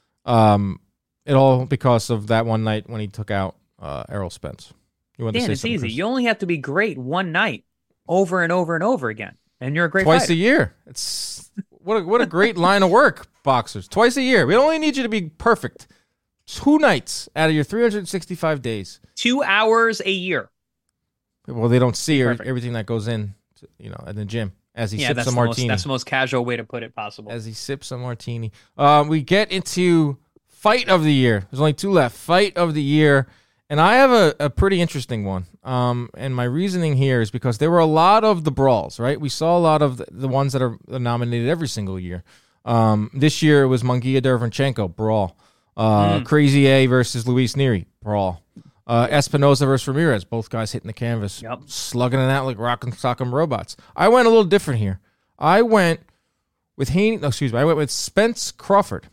it all because of that one night when he took out Errol Spence. You want to say it's something, easy. Chris? You only have to be great one night, over and over and over again, and you're a great twice fighter. A year. It's what a great line of work, boxers. Twice a year. We don't only need you to be perfect. 2 nights out of your 365 days. 2 hours a year. Well, they don't see everything that goes in, at the gym as he sips a martini. That's the most casual way to put it possible. As he sips a martini. We get into fight of the year. There's only 2 left. Fight of the year. And I have a pretty interesting one. And my reasoning here is because there were a lot of the brawls, right? We saw a lot of the ones that are nominated every single year. This year it was Munguia Derevyanchenko, brawl. Crazy A versus Luis Nery, brawl. Espinoza versus Ramirez, both guys hitting the canvas, slugging it out like rock and sock'em robots. I went a little different here. I went with Spence Crawford.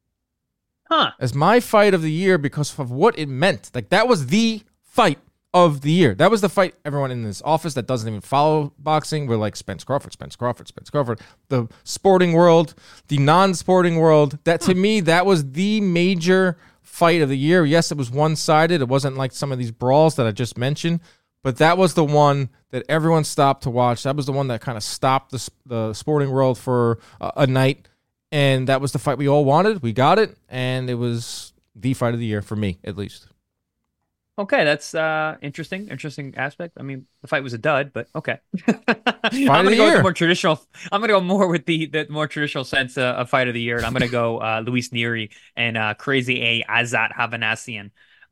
As my fight of the year because of what it meant. Like, that was the fight of the year. That was the fight everyone in this office that doesn't even follow boxing were like, Spence Crawford. The sporting world, the non-sporting world. That, to me, that was the major fight of the year. Yes, it was one-sided. It wasn't like some of these brawls that I just mentioned, but that was the one that everyone stopped to watch. That was the one that kind of stopped the sporting world for a night. And that was the fight we all wanted. We got it, and it was the fight of the year for me, at least. Okay, that's interesting aspect. I mean, the fight was a dud, but okay. I'm going to go with the more traditional. I'm going to go more with the more traditional sense of fight of the year, and I'm going to go Luis Nery and Crazy A Azat Havanassian.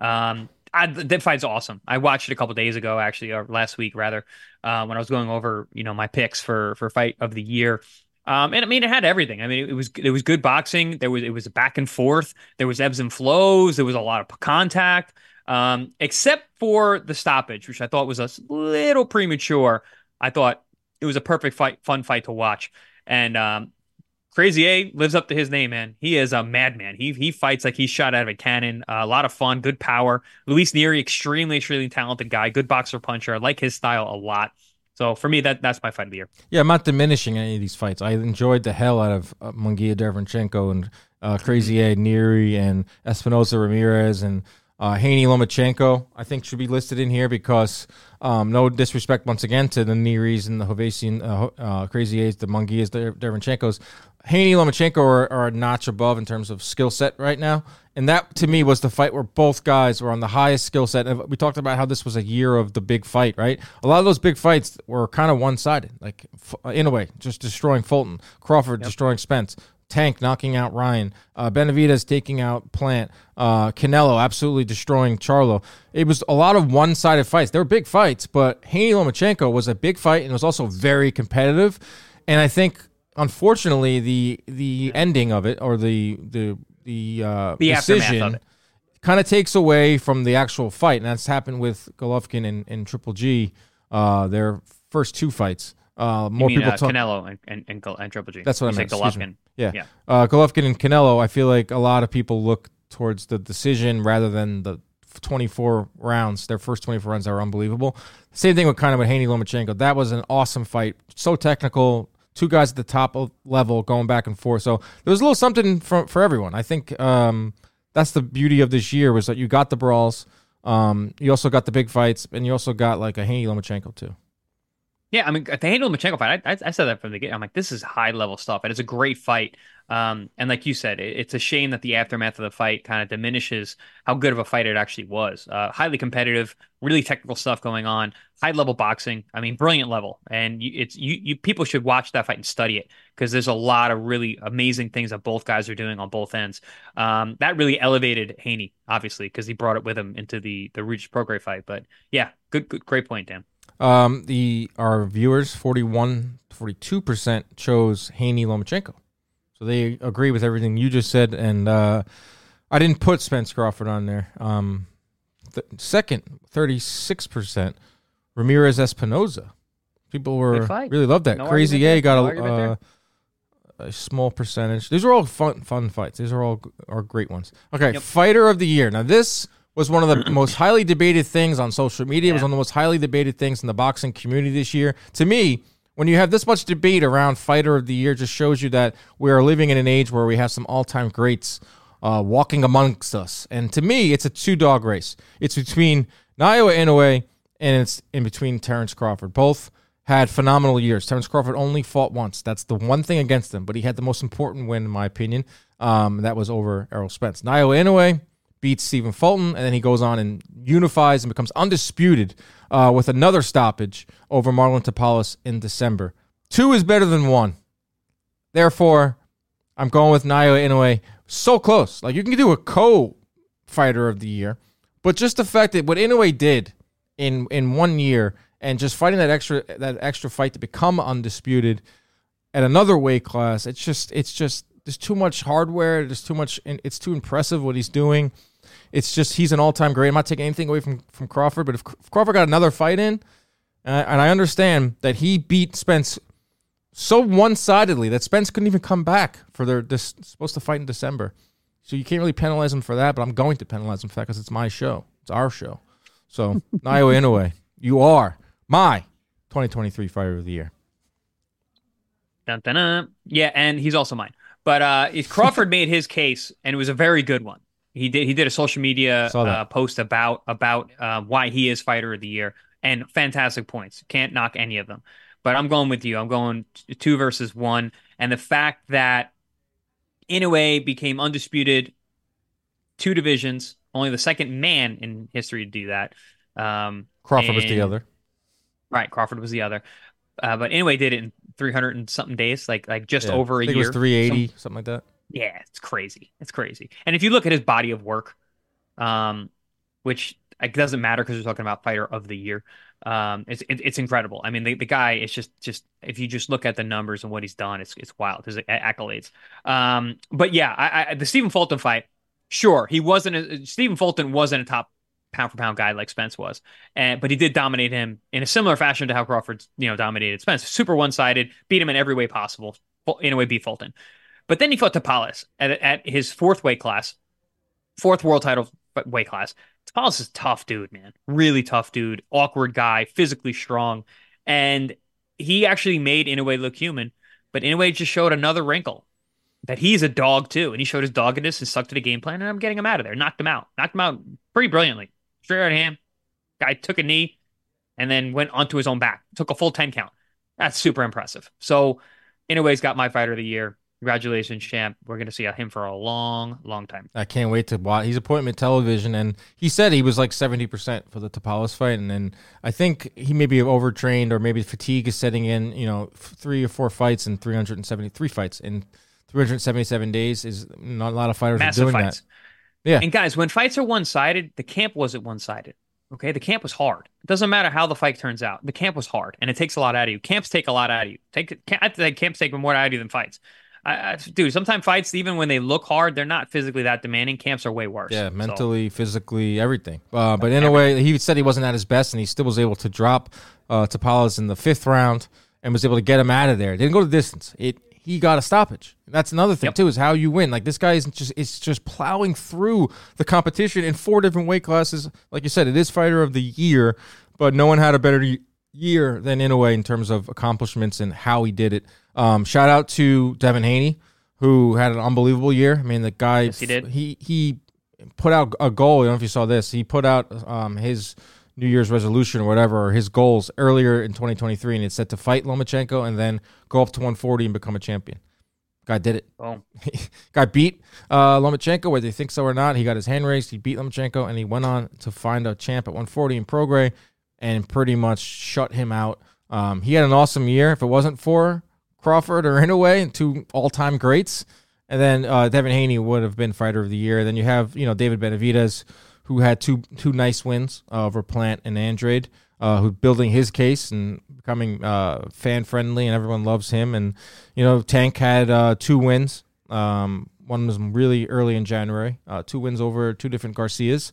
That fight's awesome. I watched it a couple days ago, actually, or last week rather, when I was going over my picks for fight of the year. And I mean, it had everything. I mean, it was good boxing. It was a back and forth. There was ebbs and flows. There was a lot of contact, except for the stoppage, which I thought was a little premature. I thought it was a perfect fun fight to watch. And Crazy A lives up to his name, man. He is a madman. He fights like he's shot out of a cannon. A lot of fun, good power. Luis Nery, extremely talented guy, good boxer puncher. I like his style a lot. So for me, that's my fight of the year. Yeah, I'm not diminishing any of these fights. I enjoyed the hell out of Munguia Derevyanchenko and Crazy A Nery and Espinoza Ramirez and Haney Lomachenko. I think should be listed in here because no disrespect once again to the Nerys and the Hovasian Crazy A's, the Munguias, the Derevyanchenkos. Haney Lomachenko are a notch above in terms of skill set right now. And that, to me, was the fight where both guys were on the highest skill set. And we talked about how this was a year of the big fight, right? A lot of those big fights were kind of one-sided, like in a way, just destroying Fulton, Crawford destroying Spence, Tank knocking out Ryan, Benavidez taking out Plant, Canelo absolutely destroying Charlo. It was a lot of one-sided fights. They were big fights, but Haney Lomachenko was a big fight and it was also very competitive. And I think, unfortunately, the ending of it, or the decision, kind of takes away from the actual fight, and that's happened with Golovkin and Triple G, their first 2 fights. More people talk Canelo and Triple G. That's what I meant. Golovkin. Yeah. Golovkin and Canelo. I feel like a lot of people look towards the decision rather than the 24 rounds. Their first 24 rounds are unbelievable. Same thing with Haney Lomachenko. That was an awesome fight. So technical. 2 guys at the top level going back and forth. So there was a little something for everyone. I think that's the beauty of this year, was that you got the brawls, you also got the big fights, and you also got like a Haney Lomachenko too. Yeah, I mean, the Haney Lomachenko fight, I said that from the beginning. I'm like, this is high-level stuff, and it's a great fight. And like you said, it's a shame that the aftermath of the fight kind of diminishes how good of a fight it actually was. Highly competitive, really technical stuff going on, high-level boxing. I mean, brilliant level. And people should watch that fight and study it, because there's a lot of really amazing things that both guys are doing on both ends. That really elevated Haney, obviously, because he brought it with him into the Regis Prograis fight. But yeah, great point, Dan. Our viewers, 42% chose Haney Lomachenko. So they agree with everything you just said, and I didn't put Spence Crawford on there. Second, 36%, Ramirez Espinoza. People really loved that. Crazy A got a small percentage. These are all fun fights. These are all great ones. Okay, Fighter of the year. Now this was one of the most highly debated things on social media. It was one of the most highly debated things in the boxing community this year. To me, when you have this much debate around Fighter of the Year, just shows you that we are living in an age where we have some all-time greats walking amongst us. And to me, it's a two-dog race. It's between Naoya Inoue and it's in between Terrence Crawford. Both had phenomenal years. Terrence Crawford only fought once. That's the one thing against him, but he had the most important win, in my opinion. That was over Errol Spence. Naoya Inoue beats Stephen Fulton, and then he goes on and unifies and becomes undisputed with another stoppage over Marlon Tapales in December. 2 is better than 1. Therefore, I'm going with Naoya Inoue. So close. Like, you can do a co-fighter of the year, but just the fact that what Inoue did in 1 year and just fighting that extra fight to become undisputed at another weight class, it's just there's too much hardware. There's too much. It's too impressive what he's doing. It's just he's an all-time great. I'm not taking anything away from Crawford, but if Crawford got another fight in, and I understand that he beat Spence so one-sidedly that Spence couldn't even come back for this supposed to fight in December. So you can't really penalize him for that, but I'm going to penalize him for that because it's my show. It's our show. So Naoya Inoue, you are my 2023 Fighter of the Year. Dun, dun, dun. Yeah, and he's also mine. But Crawford made his case, and it was a very good one. He did a social media post about why he is Fighter of the Year, and fantastic points. Can't knock any of them. But I'm going with you. I'm going 2 versus 1, and the fact that Inoue became undisputed 2 divisions, only the second man in history to do that. Crawford was the other. Right, Crawford was the other. But Inoue did it in 300 and something days, like just over a year. It was 380, something like that. Yeah, it's crazy. It's crazy. And if you look at his body of work, which it doesn't matter because we're talking about Fighter of the Year, it's incredible. I mean, the guy is just if you just look at the numbers and what he's done, it's wild. His accolades. But yeah, the Stephen Fulton fight, sure, Stephen Fulton wasn't a top pound for pound guy like Spence was, but he did dominate him in a similar fashion to how Crawford dominated Spence. Super one-sided, beat him in every way possible. In a way, beat Fulton. But then he fought Tapales at his 4th weight class, 4th world title weight class. Tapales is a tough dude, man. Really tough dude. Awkward guy, physically strong. And he actually made Inoue look human, but Inoue just showed another wrinkle, that he's a dog too. And he showed his doggedness and stuck to the game plan, and I'm getting him out of there. Knocked him out pretty brilliantly. Straight out of hand. Guy took a knee and then went onto his own back. Took a full 10 count. That's super impressive. So Inoue's got my Fighter of the Year. Congratulations, champ. We're going to see him for a long, long time. I can't wait to watch. He's appointment television, and he said he was like 70% for the Tapales fight, and then I think he may be overtrained or maybe fatigue is setting in. 3 or 4 fights in 373 fights in 377 days is not a lot of fighters Massive are doing fights. That. Yeah. And guys, when fights are one-sided, the camp wasn't one-sided. Okay, the camp was hard. It doesn't matter how the fight turns out. The camp was hard, and it takes a lot out of you. Camps take a lot out of you. I think camps take more out of you than fights. Dude, sometimes fights, even when they look hard, they're not physically that demanding. Camps are way worse. Yeah, mentally, physically, everything. But in a way, he said he wasn't at his best, and he still was able to drop Tapales in the 5th round and was able to get him out of there. Didn't go the distance. He got a stoppage. That's another thing, too, is how you win. Like, this guy is just plowing through the competition in 4 different weight classes. Like you said, it is Fighter of the Year, but no one had a better year than Inoue in terms of accomplishments and how he did it. Shout out to Devin Haney, who had an unbelievable year. I mean, the guy, yes, he did. He put out a goal. I don't know if you saw this. He put out his New Year's resolution or whatever, or his goals earlier in 2023, and it's set to fight Lomachenko and then go up to 140 and become a champion. Guy did it. Oh. Guy beat Lomachenko, whether you think so or not. He got his hand raised. He beat Lomachenko, and he went on to find a champ at 140 in Prograis and pretty much shut him out. He had an awesome year. If it wasn't for Crawford or Inoue, 2 all-time greats, and then Devin Haney would have been Fighter of the Year. Then you have David Benavidez, who had two nice wins over Plant and Andrade, who's building his case and becoming fan-friendly, and everyone loves him. And, Tank had 2 wins. One was really early in January, 2 wins over 2 different Garcias.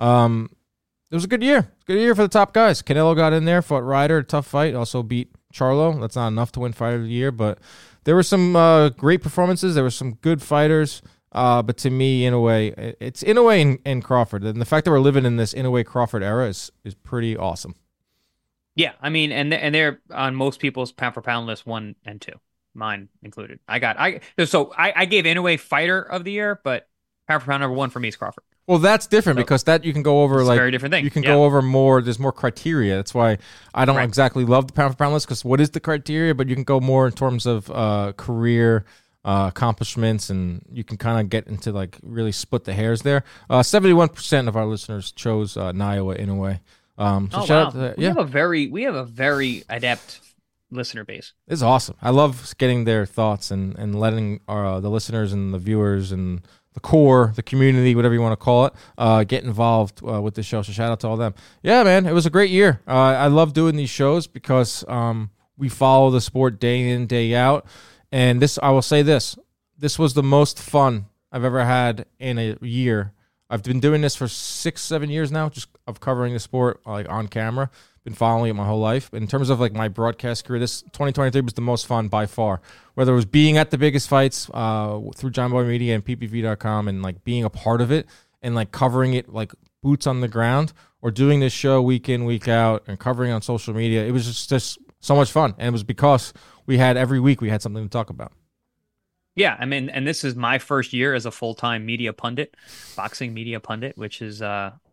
It was a good year. Good year for the top guys. Canelo got in there, fought Ryder, tough fight, also beat Charlo. That's not enough to win Fighter of the Year, but there were some great performances. There were some good fighters. But to me, Inoue, it's Inoue and Crawford. And the fact that we're living in this Inoue-Crawford era is pretty awesome. Yeah, I mean, and they're on most people's pound for pound list 1 and 2, mine included. I gave Inoue fighter of the year, but pound for pound number 1 for me is Crawford. Well, that's different because that you can go over like very different thing. You can go over more. There's more criteria. That's why I don't exactly love the pound for pound list, because what is the criteria? But you can go more in terms of career accomplishments, and you can kind of get into like really split the hairs there. 71% of our listeners chose Naoya Inoue. Shout out to, we have a very adept listener base. It's awesome. I love getting their thoughts and letting the listeners and the viewers and the core, the community, whatever you want to call it, get involved with the show. So shout out to all them. Yeah, man, it was a great year. I love doing these shows because we follow the sport day in, day out. And I will say this was the most fun I've ever had in a year. I've been doing this for 6-7 years now, just of covering the sport like on camera. Been following it my whole life. In terms of like my broadcast career, this 2023 was the most fun by far. Whether it was being at the biggest fights through John Boy Media and PPV.com and like being a part of it and like covering it like boots on the ground, or doing this show week in, week out and covering on social media, it was just so much fun. And it was because every week we had something to talk about. Yeah, I mean, and this is my first year as a full-time media pundit, boxing media pundit, which is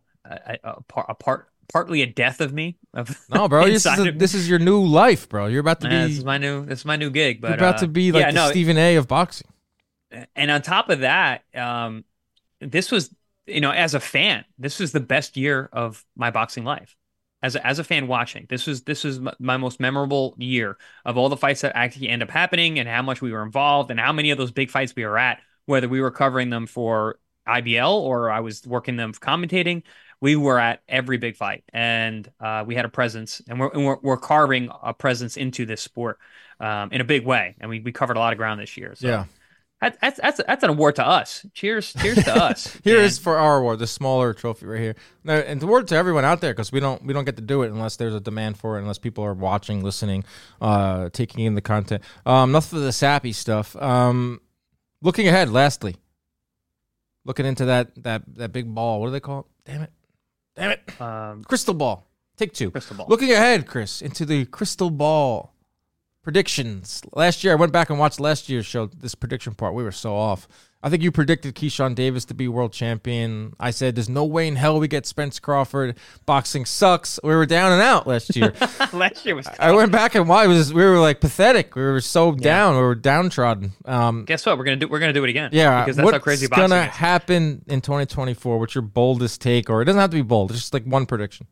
partly a death of me. No, bro, this is your new life, bro. You're about to be. This is my new gig. But you're about to be like the Stephen A. of boxing. And on top of that, this was, as a fan, this was the best year of my boxing life. As a fan watching, this was my most memorable year of all the fights that actually end up happening, and how much we were involved, and how many of those big fights we were at, whether we were covering them for IBL or I was working them commentating. We were at every big fight, and we had a presence, and we're carving a presence into this sport in a big way, and we covered a lot of ground this year. So. Yeah. That's an award to us. Cheers to us. Here is for our award, the smaller trophy right here. Now, and the word to everyone out there, because we don't get to do it unless there's a demand for it, unless people are watching, listening, taking in the content. Enough of the sappy stuff. Looking ahead, lastly, looking into that big ball. What do they call it? Damn it. Crystal ball. Take 2. Crystal ball. Looking ahead, Chris, into the crystal ball. Predictions. Last year, I went back and watched last year's show, this prediction part. We were so off. I think you predicted Keyshawn Davis to be world champion. I said, there's no way in hell we get Spence Crawford. Boxing sucks. We were down and out last year. Last year was tough. I went back and watched. We were like pathetic. We were so down. We were downtrodden. Guess what? We're gonna do it again. Yeah. Because that's how crazy boxing is. What's going to happen in 2024? What's your boldest take? Or it doesn't have to be bold. It's just like one prediction.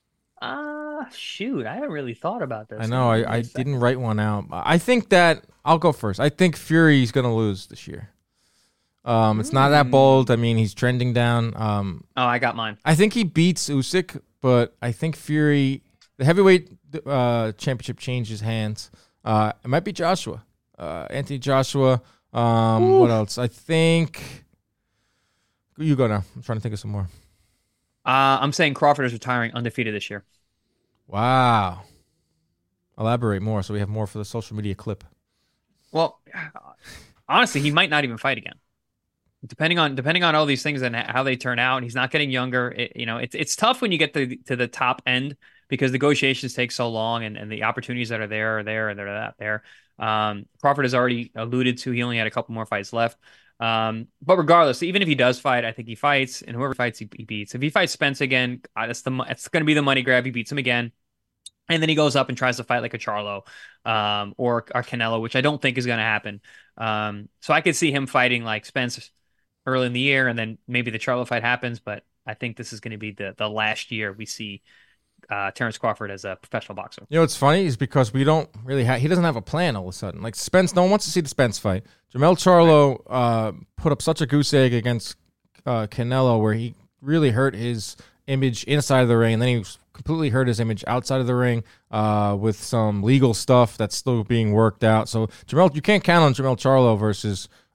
Shoot, I haven't really thought about this. I know, I didn't write one out. I think that I'll go first. I think Fury's going to lose this year. It's not that bold. I mean, he's trending down. I got mine. I think he beats Usyk, but I think Fury, the heavyweight championship changes hands. It might be Joshua, Anthony Joshua. What else? I think you go now. I'm trying to think of some more. I'm saying Crawford is retiring undefeated this year. Wow. Elaborate more so we have more for the social media clip. Well, honestly, he might not even fight again. Depending on all these things and how they turn out, and he's not getting younger. It's tough when you get to the top end because negotiations take so long, and the opportunities that are there and they're not there. Crawford has already alluded to he only had a couple more fights left. But regardless, even if he does fight, I think he fights, and whoever fights, he beats. If he fights Spence again, it's going to be the money grab. He beats him again. And then he goes up and tries to fight like a Charlo or Canelo, which I don't think is going to happen. So I could see him fighting like Spence early in the year, and then maybe the Charlo fight happens. But I think this is going to be the last year we see Terrence Crawford as a professional boxer. You know what's funny is because we don't really he doesn't have a plan all of a sudden. Like Spence, no one wants to see the Spence fight. Jamel Charlo put up such a goose egg against Canelo where he really hurt his image inside of the ring, and then he completely hurt his image outside of the ring with some legal stuff that's still being worked out. So you can't count on Jamel Charlo versus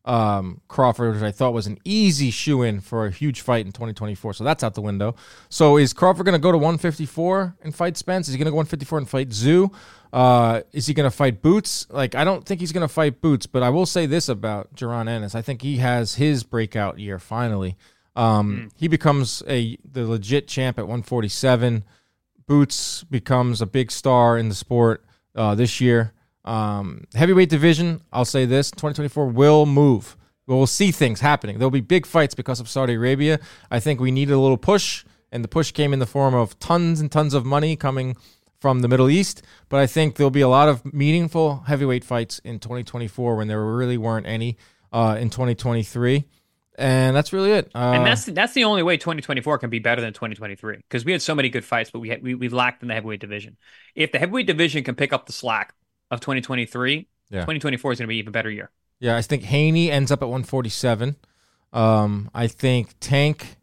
Crawford, which I thought was an easy shoe-in for a huge fight in 2024. So that's out the window. So is Crawford going to go to 154 and fight Spence? Is he going to go 154 and fight Zoo? Is he going to fight Boots? Like, I don't think he's going to fight Boots, but I will say this about Jaron Ennis. I think he has his breakout year finally. He becomes the legit champ at 147. Boots becomes a big star in the sport this year. Heavyweight division, I'll say this, 2024 will move. We'll see things happening. There'll be big fights because of Saudi Arabia. I think we needed a little push, and the push came in the form of tons and tons of money coming from the Middle East. But I think there'll be a lot of meaningful heavyweight fights in 2024 when there really weren't any in 2023. And that's really it. And that's the only way 2024 can be better than 2023, because we had so many good fights, but we lacked in the heavyweight division. If the heavyweight division can pick up the slack of 2023, 2024 is going to be an even better year. Yeah, I think Haney ends up at 147. I think Tank.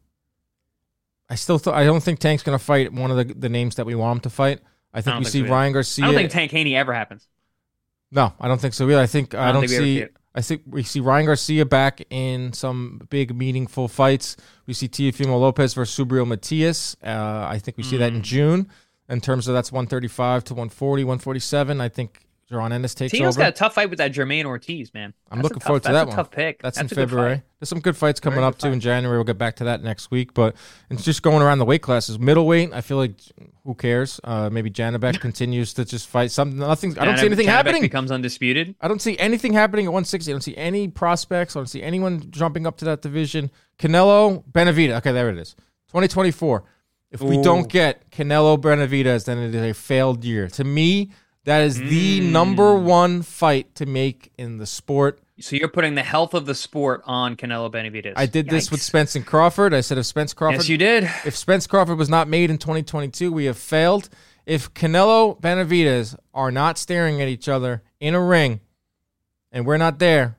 I don't think Tank's going to fight one of the names that we want him to fight. I think we see Ryan Garcia. I don't think Tank Haney ever happens. No, I don't think so either. I think we see Ryan Garcia back in some big meaningful fights. We see Teofimo Lopez versus Subriel Matias. I think we see that in June. In terms of that's 135 to 140, 147. I think Jaron Ennis takes Tito's over. got a tough fight with that Jermaine Ortiz, man. I'm looking forward to that one. That's a tough pick. That's in February. There's some good fights coming up, too, in January. We'll get back to that next week. But it's just going around the weight classes. Middleweight, I feel like, who cares? Maybe Janibek continues to just fight something. I don't see anything happening. Becomes undisputed. I don't see anything happening at 160. I don't see any prospects. I don't see anyone jumping up to that division. Canelo, Benavidez. Okay, there it is. 2024. If we don't get Canelo Benavidez, then it is a failed year. To me, that is the number one fight to make in the sport. So you're putting the health of the sport on Canelo Benavidez. I did this with Spence and Crawford. I said if Spence Crawford... Yes, you did. If Spence Crawford was not made in 2022, we have failed. If Canelo Benavidez are not staring at each other in a ring, and we're not there,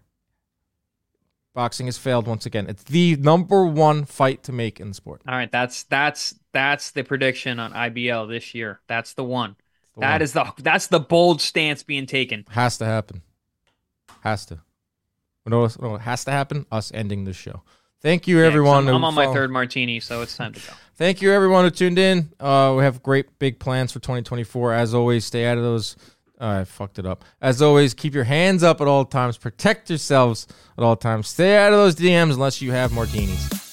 boxing has failed once again. It's the number one fight to make in the sport. All right, that's the prediction on IBL this year. That's the one. That's the bold stance being taken. Has to happen. Has to. You know what has to happen? Us ending this show. Thank you, everyone. I'm on my third martini, so it's time to go. Thank you, everyone who tuned in. We have great big plans for 2024. As always, stay out of those. I fucked it up. As always, keep your hands up at all times. Protect yourselves at all times. Stay out of those DMs unless you have martinis.